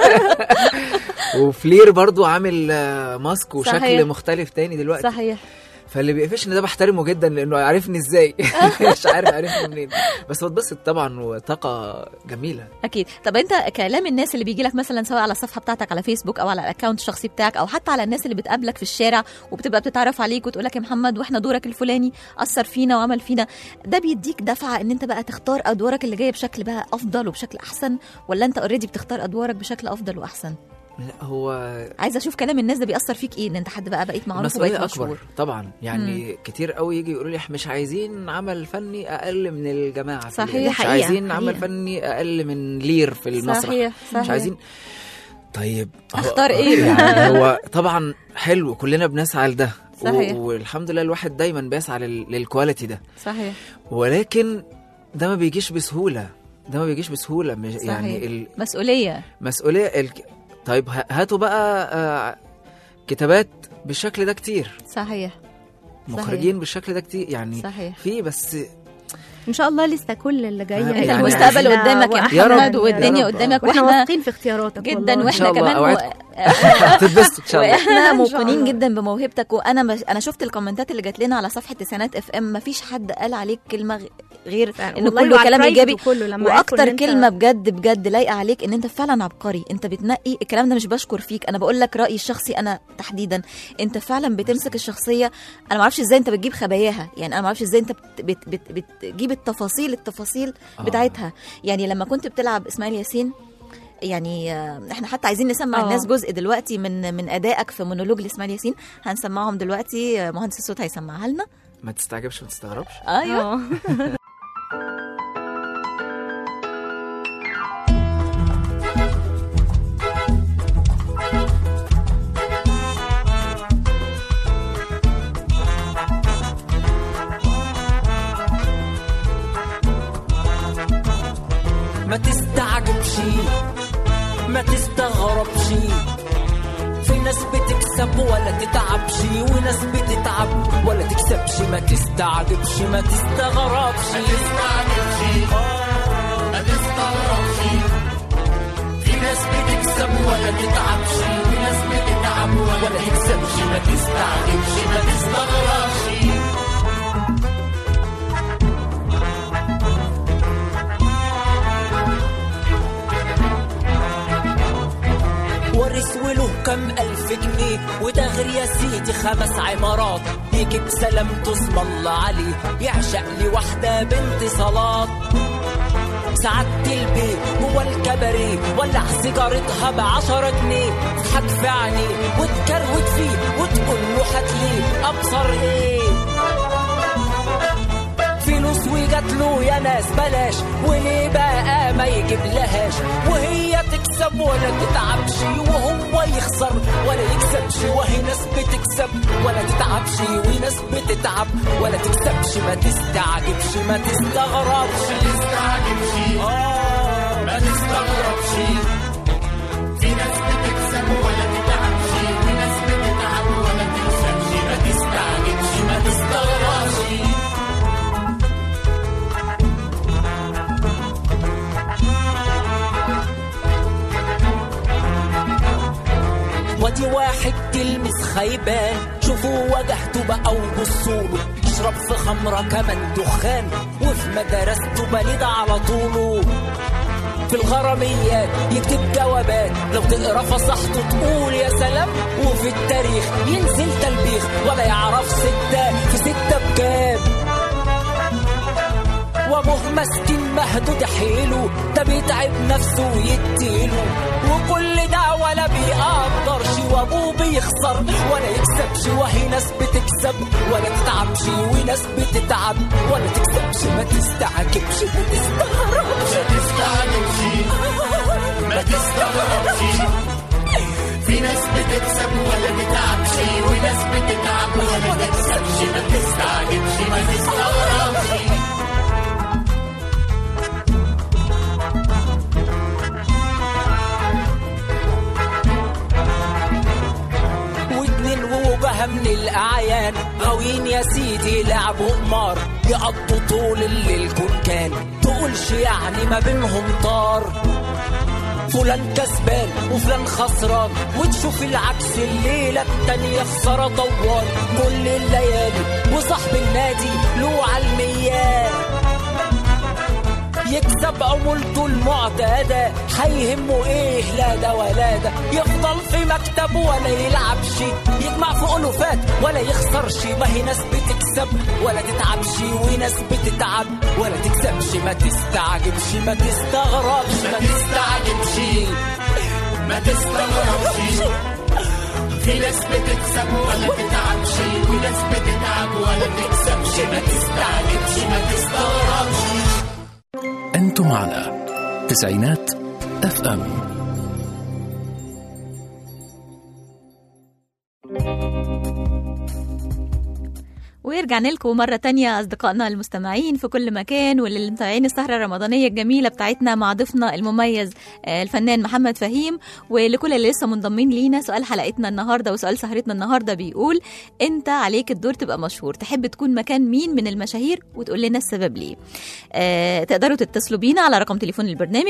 وفلير برضو عامل ماسك وشكل صحيح. مختلف تاني دلوقتي. صحيح. فاللي بيقفشني ده بحترمه جدا لانه عارفني ازاي. مش عارف عارفني منين، بس بتبسط طبعا وطاقه جميله. اكيد. طب انت كلام الناس اللي بيجي لك مثلا سواء على الصفحه بتاعتك على فيسبوك او على الاكونت الشخصي بتاعك او حتى على الناس اللي بتقابلك في الشارع وبتبقى بتتعرف عليك وتقول لك يا محمد واحنا دورك الفلاني اثر فينا وعمل فينا، ده بيديك دفعه ان انت بقى تختار ادوارك اللي جايه بشكل بقى افضل وبشكل احسن، ولا انت اوريدي بتختار ادوارك بشكل افضل واحسن؟ لا هو عايزه اشوف كلام الناس ده بيأثر فيك ايه، ان انت حد بقى بقيت معروف وبقيت مشهور. اكبر طبعا يعني كتير قوي يجي يقولوا لي مش عايزين عمل فني اقل من الجماعه. صحيح. مش عايزين عمل فني اقل من لير في المسرح. صحيح. مش عايزين. طيب اختار ايه؟ يعني هو طبعا حلو، كلنا بنسعى لده. صحيح. والحمد لله الواحد دايما بيسعى للكواليتي ده. صحيح. ولكن ده ما بيجيش بسهوله، صحيح. يعني مسؤوليه. طيب هاتوا بقى كتابات بالشكل ده كتير. صحيح. مخرجين بالشكل ده كتير يعني. صحيح. في بس ان شاء الله لسه كل اللي جاي انت المستقبل قدامك يا محمد والدنيا قدامك واحنا واثقين في اختياراتك جدا واحنا كمان هتتبسط ان شاء الله. واحنا موقنين جدا بموهبتك. وانا شفت الكومنتات اللي جات لنا على صفحه تسعينات اف ام، ما فيش حد قال عليك كلمه غير انه كله كلام ايجابي. واكتر كلمه بجد لايقه عليك ان انت فعلا عبقري. انت بتنقي الكلام ده، مش بشكر فيك، انا بقول لك رايي الشخصي انا تحديدا. انت فعلا بتمسك الشخصيه، انا ما اعرفش ازاي انت بتجيب خباياها، يعني انا ما اعرفش ازاي انت بتجيب التفاصيل بتاعتها. يعني لما كنت بتلعب اسماعيل ياسين، يعني احنا حتى عايزين نسمع الناس جزء دلوقتي من ادائك في مونولوج لاسماعيل ياسين، هنسمعهم دلوقتي، مهندس الصوت هيسمعها لنا. ما تستعجبش ما تستغربش. ايوه. ما تستعجبش ما تستغربش، في ناس بتكسب ولا تتعبش وناس بتتعب ولا تكسبش. ما تستعجبش ما تستغربش ما تستغربش، في ناس بتكسب ولا تتعبش وناس بتتعب ولا تكسبش. ما تستعجبش ما تستغربش. ورث وله كم ألف جنيه وده غير يا سيدي 5 عمارات، يجيب سلامته اسم الله عليه، يعشق لي واحدة بنت صلاة. سعادة البيت جوا الكباريه ولع سيجارتها ب10 جنيه، تضحك في عينيه وتكروت فيه وتقول له هاتليه أبصر ايه. فلوس وجات له يا ناس بلاش، وليه بقى ما يجيب لهاش، وهي تكسب ولا تتعبش وهو يخسر ولا يكسبش. وهي ناس بتكسب ولا تتعبش وناس بتتعب ولا تكسبش. ما تستعجبش ما تستغربش ما تستغربش، في ناس بتكسب ولا تتعبش وناس بتتعب ولا تكسبش. ما تستعجبش ما تستغربش. ودي واحد تلمس خيبان، شوفوا وجهته بقى وبصوله، يشرب في خمرة كمان دخان وفي مدرسته بليد على طوله. في الغراميات يكتب جوابات، لو تقرا فصحته تقول يا سلام، وفي التاريخ ينزل تلبيخ ولا يعرف 6 في 6 بكام. وابوه مسكين مهدود حيله، ده بيتعب نفسه ويديله، وكل ده ولا بيقدرش، وابوه بيخسر ولا يكسبش. وهي ناس بتكسب ولا تتعبش وناس بتتعب ولا تكسبش. ما تستعجبش ما تستغربش ما تستغربش، في ناس بتكسب ولا تتعبش وناس بتتعب ولا تكسبش. ما تستعجبش ما تستغربش. فرقة من الأعيان غاويين يا سيدي لعبوا قمار يقضوا طول الليل كون كان تقولش يعني ما بينهم طار فلان كسبان وفلان خسران وتشوف العكس الليلة التانية خسارة طوال كل الليالي وصاحب النادي له عالميات يكسب عمولته المعتادة هيهمه ايه لا ده ولا ده يفضل في مكتب ولا يلعبش يجمع في ألوفات ولا يخسرش ما هي ناس بتكسب ولا تتعبش وناس بتتعب ولا تكسبش ما تستعجبش ما تستغربش ما تستعجبش ما تستغربش في ناس بتكسب ولا تتعبش وناس بتتعب ولا تكسبش ما تستعجبش ما تستغربش. أنتم على تسعينات FM. ورجعنا لكم مرة تانية أصدقائنا المستمعين في كل مكان واللي متابعين السهرة الرمضانية الجميلة بتاعتنا مع ضيفنا المميز الفنان محمد فهيم. ولكل اللي لسه منضمين لينا سؤال حلقتنا النهاردة وسؤال سهرتنا النهاردة بيقول أنت عليك الدور تبقى مشهور تحب تكون مكان مين من المشاهير وتقول لنا السبب ليه. تقدروا تتصلوا بينا على رقم تليفون البرنامج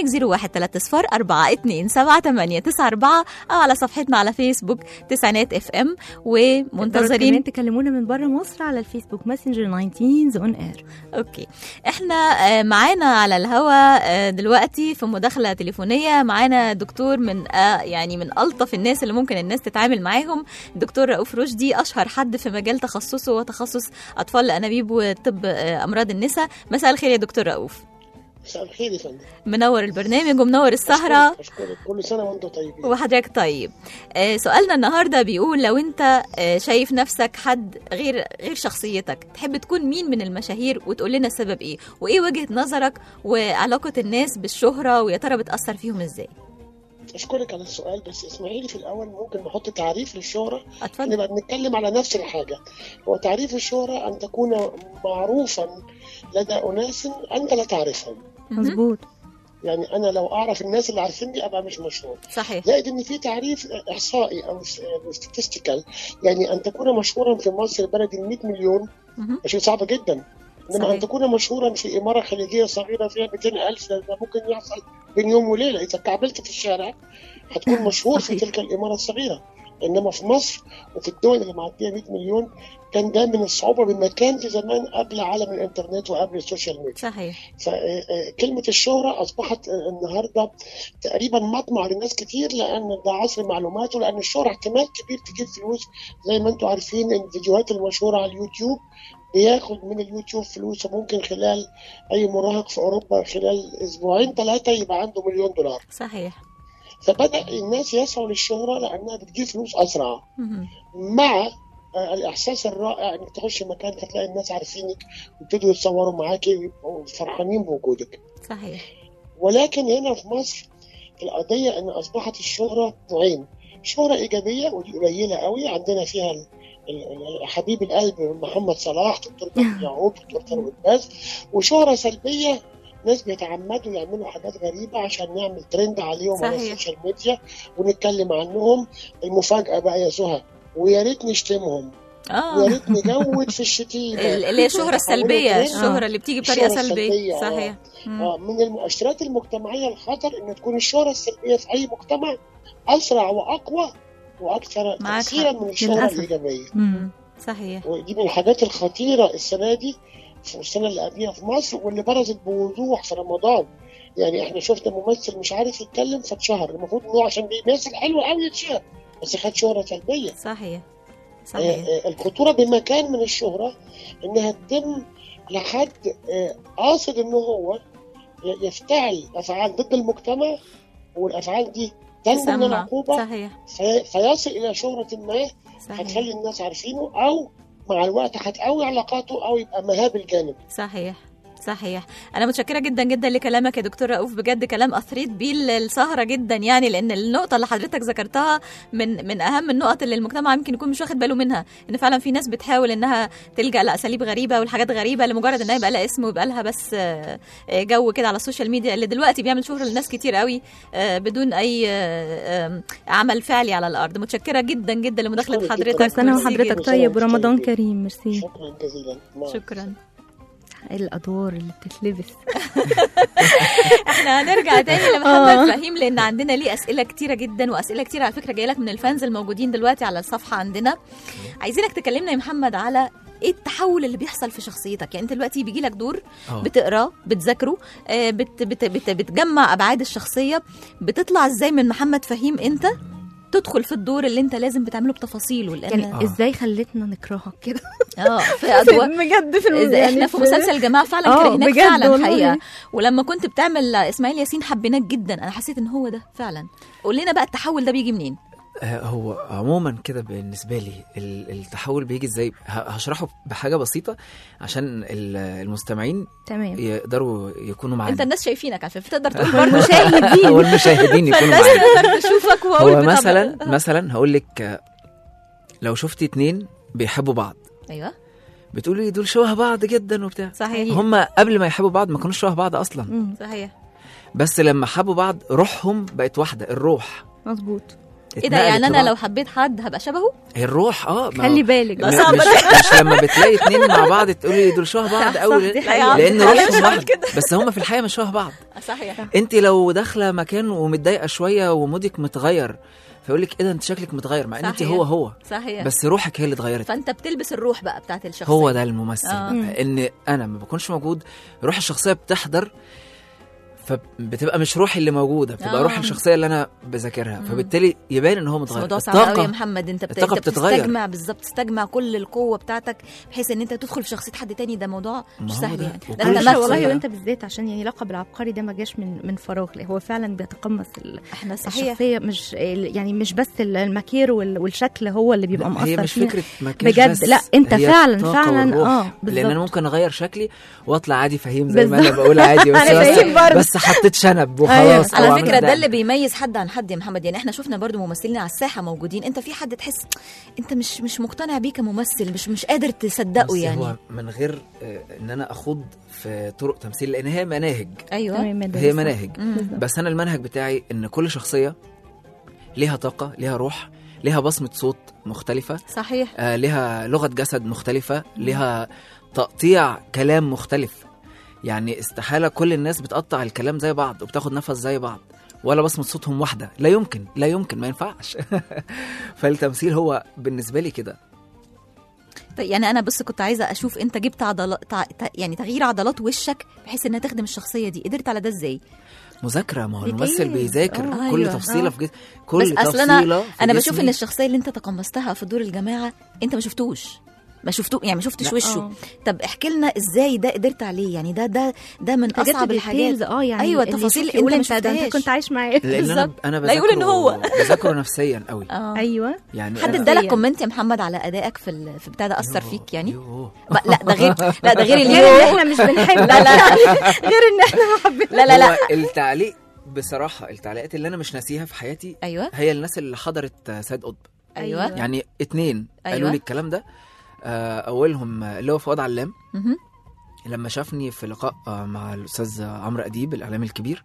0130 أو على صفحتنا على فيسبوك تسعينات FM. ومنتظرين تكلمونا من بره مصر على الفيسبوك ماسنجر 19 اون اير. اوكي احنا معانا على الهوا دلوقتي في مداخله تليفونيه معانا دكتور من يعني من الطف الناس اللي ممكن الناس تتعامل معاهم، دكتور رؤوف رشدي، اشهر حد في مجال تخصصه وتخصص اطفال الانابيب وطب امراض النساء. مساء الخير يا دكتور رؤوف. مساء الخير يا فندم. منور البرنامج ومنور السهرة. أشكرك. كل سنة وانتم طيبين. وحضرتك طيب. سؤالنا النهاردة بيقول لو انت شايف نفسك حد غير شخصيتك تحب تكون مين من المشاهير وتقول لنا السبب ايه وايه وجهة نظرك وعلاقة الناس بالشهرة ويا ترى بتأثر فيهم ازاي؟ أشكرك على السؤال، بس اسمعي لي في الأول ممكن نحط تعريف للشهرة. اتفضل. نبقى بنتكلم على نفس الحاجة. هو تعريف الشهرة أن تكون معروفا لدى أناس أنت لا تعرفهم. مظبوط. يعني أنا لو أعرف الناس اللي عارفيني أبقى مش مشهور. صحيح. زائد إن في تعريف إحصائي أو statistical، يعني أن تكون مشهورا في مصر بلد 100 مليون شيء صعب جدا. إنما أن تكون مشهورا في إمارة خليجية صغيرة فيها 200,000 ده ممكن يحصل بين يوم وليلة. إذا كعبلت في الشارع هتكون مشهور في تلك الإمارة الصغيرة. إنما في مصر وفي الدول اللي معدية 100 مليون كان ده من الصعوبة بمكان في زمان قبل عالم الإنترنت وقبل السوشيال ميديا. صحيح. فكلمة الشهرة أصبحت النهاردة تقريبا مطمع للناس كتير، لأن ده عصر معلومات، ولأن الشهرة احتمال كبير تجيب فلوس. زي ما أنتم عارفين الفيديوهات المشهورة على اليوتيوب بياخد من اليوتيوب فلوس، ممكن خلال أي مراهق في أوروبا خلال أسبوعين 3 يبقى عنده $1,000,000. صحيح. فبدأ الناس يسعوا للشهرة لأنها بتجيب فلوس أسرع، مع الإحساس الرائع إنك تخش مكان فتلاقي الناس عارفينك ويبتدوا يتصوروا معاكي ويبقوا فرحانين بوجودك. صحيح. ولكن هنا في مصر القضية إن أصبحت الشهرة نوعين: شهرة إيجابية ودي قليلة قوي، عندنا فيها حبيب القلب محمد صلاح، دكتور يعقوب، دكتور ثروت باز. وشهرة سلبية ناس بيتعمدوا يعملوا حاجات غريبة عشان نعمل ترند عليهم على السوشيال ميديا ونتكلم عنهم. المفاجأة بقى يا سهى، ويا ريت نشتمهم ويا ريت نجود في الشتيمة اللي هي الشهرة السلبية، الشهرة اللي بتيجي بطريقة سلبية. صحيح. من المؤشرات المجتمعية الخطر إن تكون الشهرة السلبية في أي مجتمع أسرع وأقوى وأكثر تأثيرا من الشهرة الإيجابية. صحيح. ودي من الحاجات الخطيرة السنة دي في السنة اللي قبلها في مصر، واللي برزت بوضوح في رمضان. يعني احنا شفنا ممثل مش عارف يتكلم فاتشهر، المفروض انه عشان بيمثل حلو قوي يتشهر، بس خد شهرة سلبية. صحيح. صحيح. الخطورة بمكان من الشهرة انها تتم لحد قاصد انه هو يفتعل افعال ضد المجتمع، والافعال دي تنجو من العقوبة. صحيح. فيصل الى شهرة ما هتخلي الناس عارفينه، او مع الوقت هتقوي علاقاته او يبقى مهاب الجانب. صحيح. صحيح. انا متشكره جدا جدا لكلامك يا دكتور رؤوف، بجد كلام اثريت بيه السهره جدا يعني، لان النقطه اللي حضرتك ذكرتها من اهم النقط اللي المجتمع يمكن يكون مش واخد باله منها، ان فعلا في ناس بتحاول انها تلجا لاساليب غريبه والحاجات غريبه لمجرد انها يبقى لها اسم ويبقى لها بس جو كده على السوشيال ميديا، اللي دلوقتي بيعمل شهره لناس كتير قوي بدون اي عمل فعلي على الارض. متشكره جدا جدا لمداخله حضرتك. كل سنه وحضرتك طيب ورمضان كريم. ميرسي. شكرا جزيلا. شكرا. الادوار اللي بتتلبس. احنا هنرجع تاني لمحمد فهيم، لان عندنا ليه اسئله كتيره جدا، واسئله كتيره على فكره جايه لك من الفانز الموجودين دلوقتي على الصفحه عندنا. عايزينك تكلمنا يا محمد على ايه التحول اللي بيحصل في شخصيتك. يعني انت دلوقتي بيجي لك دور بتقراه بتذاكره بتجمع ابعاد الشخصيه، بتطلع ازاي من محمد فهيم انت تدخل في الدور اللي انت لازم بتعمله بتفاصيله؟ لان يعني ازاي خلتنا نكرهك كده في ادوار بجد في يعني احنا في مسلسل جماعه فعلا كرهناك فعلا حقيقه، ولما كنت بتعمل اسماعيل ياسين حبيناك جدا. انا حسيت ان هو ده فعلا. قول لنا بقى التحول ده بيجي منين؟ هو عموما كده بالنسبه لي التحول بيجي ازاي، هشرحه بحاجه بسيطه عشان المستمعين تمام يقدروا يكونوا معانا. انت الناس شايفينك عشان تقدر تقول برضه والمشاهدين يكونوا معانا، فالناس تقدر تشوفك. هو مثلا هقول لك، لو شفت 2 بيحبوا بعض، ايوه بتقولي دول شبه بعض جدا وبتاع، صحيح. هم قبل ما يحبوا بعض ما كانوش شبه بعض اصلا، صحيح. بس لما حبوا بعض روحهم بقت واحده، الروح مظبوط. ايه ده؟ يعني انا لو حبيت حد هبقى شبهه؟ الروح خلي بالك مش لما بتلاقي 2 مع بعض تقولي دول شبه بعض قوي، لان روحهم واحده، بس هم في الحقيقه مش شبه بعض. صحيح. انت لو داخله مكان ومتضايقه شويه ومودك متغير، فيقول لك ايه ده انت شكلك متغير، مع ان انت هو صحيح، بس روحك هي اللي اتغيرت، فانت بتلبس الروح بقى بتاعت الشخصيه. هو ده الممثل. ان انا ما بكونش موجود، روح الشخصيه بتحضر، فبتبقى مش روحي اللي موجوده، بتبقى روح الشخصيه اللي انا بذاكرها، فبالتالي يبان ان هو متغير. الموضوع صعب قوي يا محمد. انت بتستجمع بالظبط، تستجمع كل القوه بتاعتك بحيث ان انت تدخل في شخصيه حد تاني. ده موضوع مش سهل يعني. ده والله وانت بالذات عشان يعني لقب العبقري ده ما جاش من فراغ، هو فعلا بيتقمص احنا صحيح الشخصيه، مش يعني مش بس المكير والشكل هو اللي بيبقى مؤثر. هي مش فكره مكير بجد، لا انت فعلا بالظبط. لان انا ممكن اغير شكلي واطلع عادي فهيم زي ما انا بقول عادي، بس حطيت شنب وخلاص. على فكره ده اللي بيميز حد عن حد يا محمد. يعني احنا شفنا برضو ممثلين على الساحه موجودين، انت في حد تحس انت مش مقتنع بيه كممثل، مش قادر تصدقه يعني. هو من غير ان انا اخوض في طرق تمثيل، لان هي مناهج. ايوه هي مناهج. بس انا المنهج بتاعي ان كل شخصيه ليها طاقه، ليها روح، ليها بصمه صوت مختلفه. صحيح. ليها لغه جسد مختلفه، ليها تقطيع كلام مختلف. يعني استحالة كل الناس بتقطع الكلام زي بعض وبتاخد نفس زي بعض، ولا بصمة صوتهم واحدة. لا يمكن ما ينفعش. فالتمثيل هو بالنسبة لي كده. طيب يعني أنا بس كنت عايزة أشوف أنت جبت يعني تغيير عضلات وشك بحيث إنها تخدم الشخصية دي، قدرت على ده إزاي؟ مذاكرة. ما هو الممثل بيذاكر كل تفصيلة في جسم، كل تفصيلة. أنا بشوف إن الشخصية اللي أنت تقمصتها في دور الجماعة أنت ما شفتوش، يعني ما شفتش وشه. طب احكي لنا ازاي ده قدرت عليه؟ يعني ده من اصعب الحاجات. يعني ايوه التفاصيل انت مش انت كنت عايش معاه بالظبط. انا لا يقول ان هو بذاكره نفسيا قوي. ايوه يعني حد ادالك كومنت يا محمد على ادائك في بتاع ده اثر فيك يعني؟ لا ده غير اللي احنا مش بنحب. لا غير ان احنا ما حبيناش. لا التعليق بصراحه، التعليقات اللي انا مش ناسيها في حياتي ايوه هي الناس اللي حضرت سيد قطب. ايوه يعني 2 قالوا لي الكلام ده. اولهم اللي هو فؤاد علام، لما شافني في لقاء مع الاستاذ عمرو اديب الاعلامي الكبير،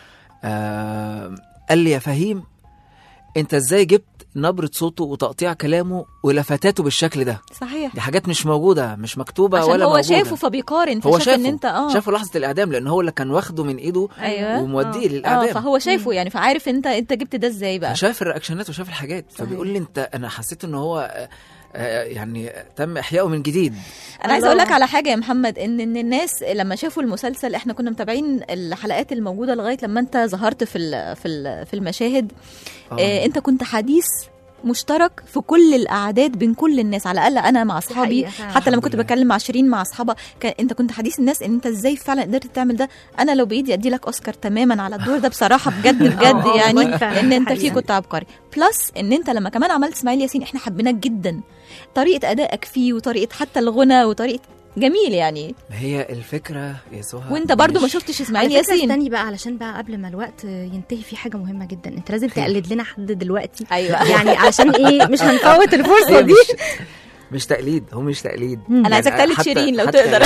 قال لي يا فهيم انت ازاي جبت نبرة صوته وتقطيع كلامه ولفتاته بالشكل ده؟ صحيح، دي حاجات مش موجودة، مش مكتوبة عشان ولا هو موجودة. شافه فبيقارن، هو شاف ان انت شافه لحظة الإعدام، لأن هو اللي كان واخده من إيده وموديه للإعدام. فهو شايفه يعني، فعارف انت جبت ده ازاي بقى. شاف الرياكشنات وشاف الحاجات، فبيقول لي انا حسيت ان هو يعني تم إحيائه من جديد. أنا عايزة أقول لك على حاجة يا محمد، إن الناس لما شافوا المسلسل، إحنا كنا متابعين الحلقات الموجودة لغاية لما أنت ظهرت في المشاهد. أنت كنت حديث مشترك في كل الأعداد بين كل الناس، على الأقل أنا مع أصحابي، حتى لما كنت بتكلم مع شيرين مع أصحابها أنت كنت حديث الناس. إن أنت إزاي فعلا قدرت تعمل ده. أنا لو بإيدي أدي لك أوسكار تماما على الدور ده بصراحة، بجد يعني إن أنت فيه كنت عبقري. بلس إن أنت لما كمان عملت إسماعيل ياسين إحنا حبيناك جدا، طريقة أدائك فيه وطريقة حتى الغنى وطريقة جميل يعني. هي الفكره يا سهى، وانت برضو ما شفتش اسماعيل على فكرة ياسين. استني بقى علشان بقى قبل ما الوقت ينتهي في حاجه مهمه جدا، انت لازم تقلد لنا حد دلوقتي. ايوه يعني علشان ايه مش هنفوت الفرصه هي دي. مش تقليد، هو مش تقليد. انا عايزاك تقلد حتى- شيرين لو حتى- تقدر.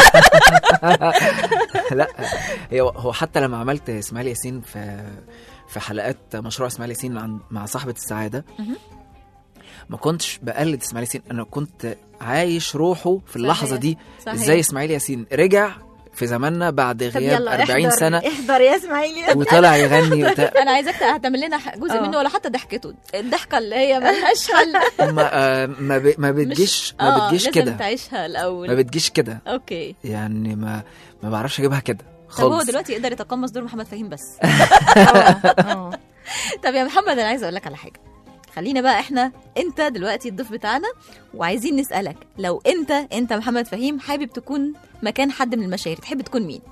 لا هو حتى لما عملت اسماعيل ياسين في حلقات مشروع اسماعيل ياسين مع صاحبة السعادة، ما كنتش بقلد اسماعيل ياسين، انا كنت عايش روحه في اللحظة دي. صحيح. ازاي اسماعيل ياسين رجع في زماننا بعد غياب 40 سنة احضر يا اسماعيل. وطلع يغني انا عايزاك تعمل لنا جزء منه، ولا حتى ضحكته، الضحكه اللي هي ملهاش حل. ما بتجيش لازم كده، تعيشها الاول. ما بتجيش كده اوكي. يعني ما بعرفش اجيبها كده طب هو خالص. دلوقتي يقدر يتقمص دور محمد فهيم بس. طب يا محمد انا عايزه اقول لك على حاجه. خلينا بقى انت دلوقتي الضيف بتاعنا، وعايزين نسالك لو انت محمد فهيم حابب تكون مكان حد من المشاهير، تحب تكون مين؟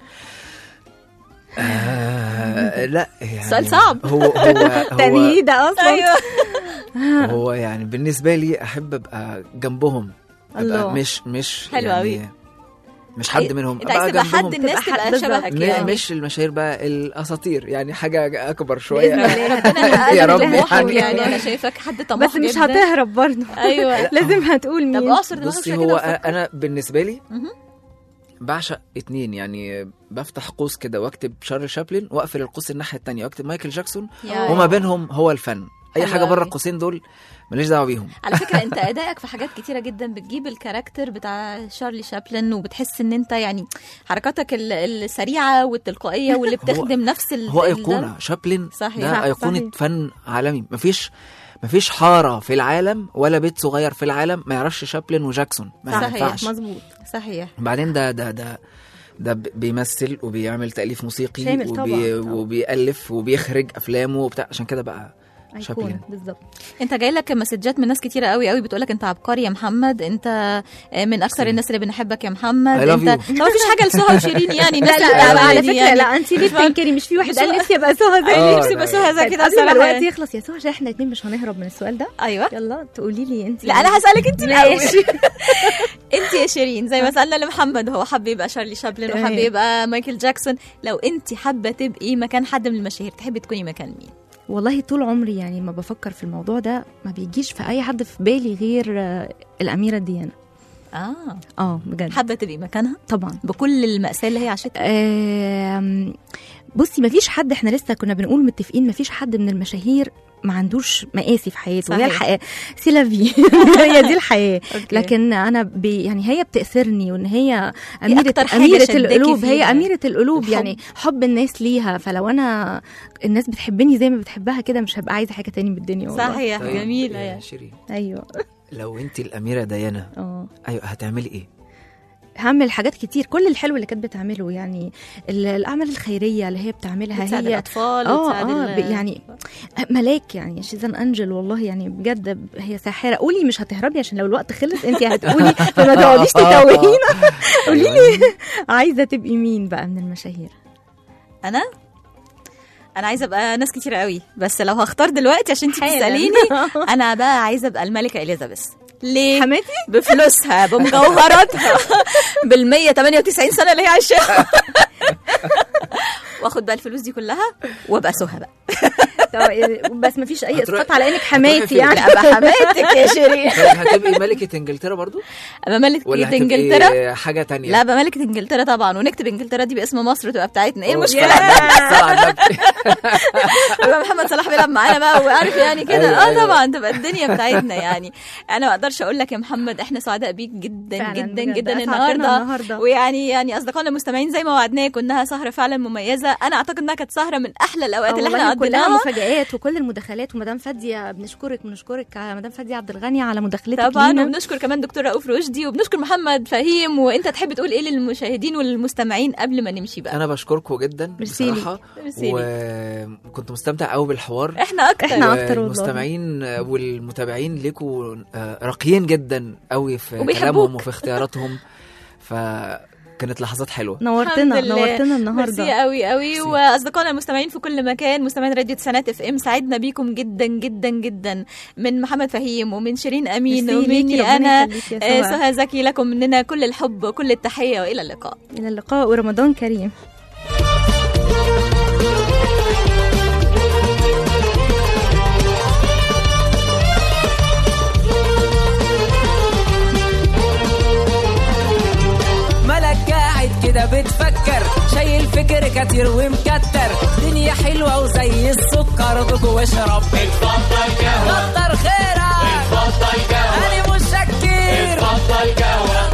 لا يعني سؤال صعب. هو تنهيده اصلا. ايوه. هو يعني بالنسبه لي احب ابقى جنبهم، الله. ابقى مش حلو يعني قوي. مش حد منهم، انت عايز تبقى حد الناس تبقى تبقى حد شبهك بالظبط. يعني. مش المشاهير بقى، الاساطير يعني، حاجه اكبر بإذن شويه. الله. ربنا يا رب طموحك يعني. يعني. انا شايفك حد طموح بس مش جدا. هتهرب برضه. ايوه. لازم هتقول مين. طب اعصر دماغك بصي شويه هو كده وفكر. انا بالنسبه لي مهم. بعشق اتنين يعني، بفتح قوس كده واكتب شارلي شابلن، واقفل القوس الناحيه التانية واكتب مايكل جاكسون، يا. وما بينهم هو الفن. اي حلو حاجه بره أوي. القوسين دول ماليش دعوه بيهم. على فكره انت ادائك في حاجات كتيره جدا بتجيب الكاركتر بتاع شارلي شابلن، وبتحس ان انت يعني حركاتك السريعه والتلقائيه واللي بتخدم نفس هو ايقونه شابلن. صحيح. ده ايقونه صحيح. فن عالمي. مفيش حاره في العالم ولا بيت صغير في العالم ما يعرفش شابلن وجاكسون، ما صحيح. ينفعش. مظبوط. صحيح. بعدين ده بيمثل وبيعمل تأليف موسيقي شامل طبعاً. وبيألف وبيخرج أفلامه وبتاع، عشان كده بقى شابلن. أيقونة بالظبط. انت جاي لك مسجات من ناس كتيره قوي قوي بتقول لك انت عبقري يا محمد، انت من اكثر الناس اللي بنحبك يا محمد. I love انت you. ما فيش حاجه لسهى وشيرين يعني. الناس لا اللي على بتعبني فكره يعني. لا انت ليه بتنكري؟ مش في واحد مش قال نفسي ابقى سهى زي آه، نفسي لا. بس سهى زي كده قبل ما بصراحه الوقت يعني. يخلص يا سهى عشان احنا اتنين مش هنهرب من السؤال ده. ايوه. يلا تقولي لي انت. لا انا هسالك انت الاول. ماشي. انت يا شيرين زي ما سالنا لمحمد، هو حب يبقى شارلي شابلن وحب تمام. يبقى مايكل جاكسون. لو انت حابه تبقي مكان حد من المشاهير، تحبي تكوني مكان مين؟ والله طول عمري يعني ما بفكر في الموضوع ده، ما بيجيش في اي حد في بالي غير الاميره ديانا. بجد حابه تبقي مكانها طبعا بكل المأساة اللي هي عاشتها. بصي ما فيش حد، احنا لسه كنا بنقول متفقين ما فيش حد من المشاهير ما عندوش مقاسي في حياته. هي الحياه سيلافي. هي دي الحياه. لكن انا يعني هي بتاثرني، وان هي اميره القلوب. هي اميره القلوب يعني حب الناس ليها. فلو انا الناس بتحبني زي ما بتحبها كده مش هبقى عايزه حاجه تاني من الدنيا. صحيح. طيب جميله يا يعني. شيرين، ايوه. لو انت الاميره ديانا ايوه هتعملي ايه؟ هعمل حاجات كتير، كل الحلو اللي كانت بتعمله يعني الاعمال الخيريه اللي هي بتعملها. بتساعد هي الاطفال وتساعد يعني ملاك يعني، شيزان انجل والله يعني بجد هي ساحره. قولي مش هتهربي عشان لو الوقت خلص انت هتقولي، فما تقعديش تتوهينا. قولي لي عايزه تبقي مين بقى من المشاهير؟ انا عايزه ابقى ناس كتير قوي، بس لو هختار دلوقتي عشان انت تساليني انا بقى عايزه ابقى الملكه اليزابيث. ليه؟ حماتي بفلوسها بمجوهراتها بال 198 سنه اللي هي عايشاها. واخد بقى الفلوس دي كلها وابقى سهى بقى. بس ما فيش اي اسقاط على انك حماتي يعني. ابقى حماتك يا شيرين. هتبقي ملكه انجلترا برضو ابقى ملكه ولا انجلترا؟ هتبقي حاجه تانية؟ لا ابقى ملكه انجلترا طبعا، ونكتب انجلترا دي باسم مصر تبقى بتاعتنا. ايه المشكله؟ يبقى محمد صلاح بيلعب معانا بقى وعارف يعني كده. طبعا تبقى الدنيا بتاعتنا يعني. انا ما اقدرش اقول لك يا محمد احنا سعداء بيك جدا جدا جدا النهارده. ويعني اصدقائنا المستمعين زي ما وعدناكم انها سهره فعلا مميزه. انا اعتقد انها كانت سهره من احلى الاوقات اللي احنا قضيناها. كلها مفاجآت وكل المداخلات. ومدام فاديه بنشكرك مدام فاديه عبد الغني على مداخلتك طبعا لينا. وبنشكر كمان دكتور رؤوف رشدي، وبنشكر محمد فهيم. وانت تحب تقول ايه للمشاهدين والمستمعين قبل ما نمشي بقى؟ انا بشكركم جدا بصراحه، وكنت مستمتع قوي بالحوار. احنا اكتر والمستمعين والمتابعين ليكوا راقيين جدا قوي في وبيحبوك. كلامهم وفي اختياراتهم. كانت لحظات حلوه. نورتنا الحمد لله. نورتنا النهارده. ميرسي قوي قوي. واصدقائنا المستمعين في كل مكان، مستمعين راديو تسعينات اف ام، سعدنا بيكم جدا جدا جدا، من محمد فهيم ومن شيرين امين ميرسي ليكي، ومني ربنا انا يخليكي يا سهى. سهى زكي. لكم مننا كل الحب وكل التحيه، والى اللقاء. الى اللقاء ورمضان كريم. ملك قاعد كده بتفكر، شايل فكر كتير ومكتر، دنيا حلوة وزي السكر، دوق واشرب. اتفضل قهوة، كتر خيرك. اتفضل قهوة، أنا متشكر. اتفضل قهوة.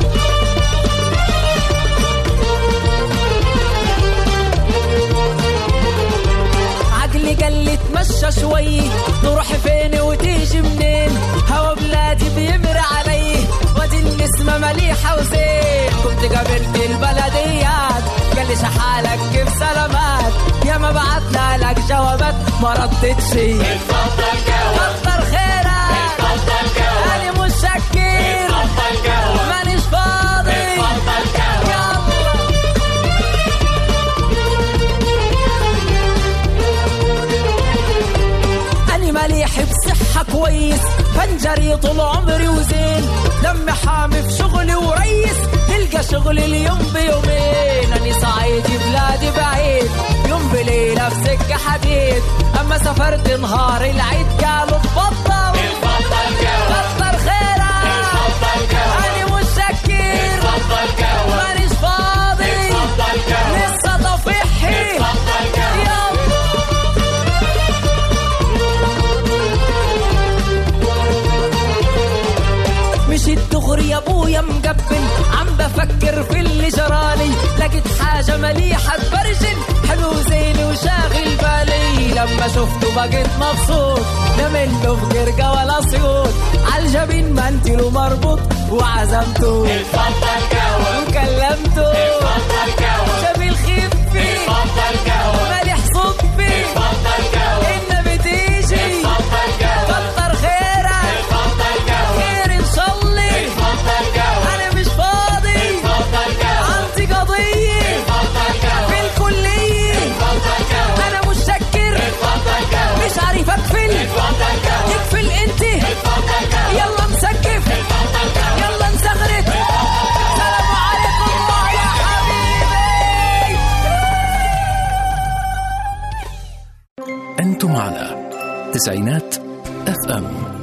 عقلي قال لي اتمشى شوي، تروح فين وتيجي منين، هوا بلادي بيمر علي، وادي النسمة مليحة وزين، كنت قابلت البلديات قال لي شحالك كيف سلامات، يا ما بعتنا لك جوابات ما ردتش. اتفضل قهوة، كتر خيرك. اتفضل قهوة، أنا متشكر. اتفضل قهوة، مانيش فاضي. اتفضل قهوة. أنا مليح بصحة كويس، فنجري طول عمري وزين، دم حامي في شغلي وريس، تلقى شغلي اليوم بيومين، أنا صعيدي بلادي بعيد، يوم بليلة في سكة حديد، أما سافرت نهار العيد قالوا اتفضل. اتفضل قهوة، كتر خيرك. اتفضل قهوة، أنا متشكر. اتفضل قهوة، مانيش فاضي. اتفضل قهوة، لسه طفيحي. اتفضل قهوة. مشيت دغري يا ابويا مقبل، عم بفكر في اللي جرالي، لقيت حاجة مليحة تبرجل، حلو زين وشاغل بالي، لما شفته بقيت مبسوط، لا منه بقرقة ولا صيوط، عالجبين منتل مربوط وعزمته. اتفضل قهوة، وكلمته. اتفضل قهوة، جميل خفي. اتفضل قهوة، مالح صدفي. اتفضل قهوة، إنها بتيجي. اتفضل قهوة، كتر خيرك. اتفضل قهوة، خير إن شاء الله. اتفضل قهوة، أنا مش فاضي. اتفضل قهوة، عندي قضية. اتفضل قهوة، في الكلية. اتفضل قهوة، أنا متشكر. اتفضل قهوة، مش عارف أقفل. اتفضل قهوة، اقفل أنت. اتفضل قهوة، يلا مسقف. اتفضل قهوة، يلا نزغرت. سلام عليكم يا حبيبي. أنتم على تسعينات اف ام.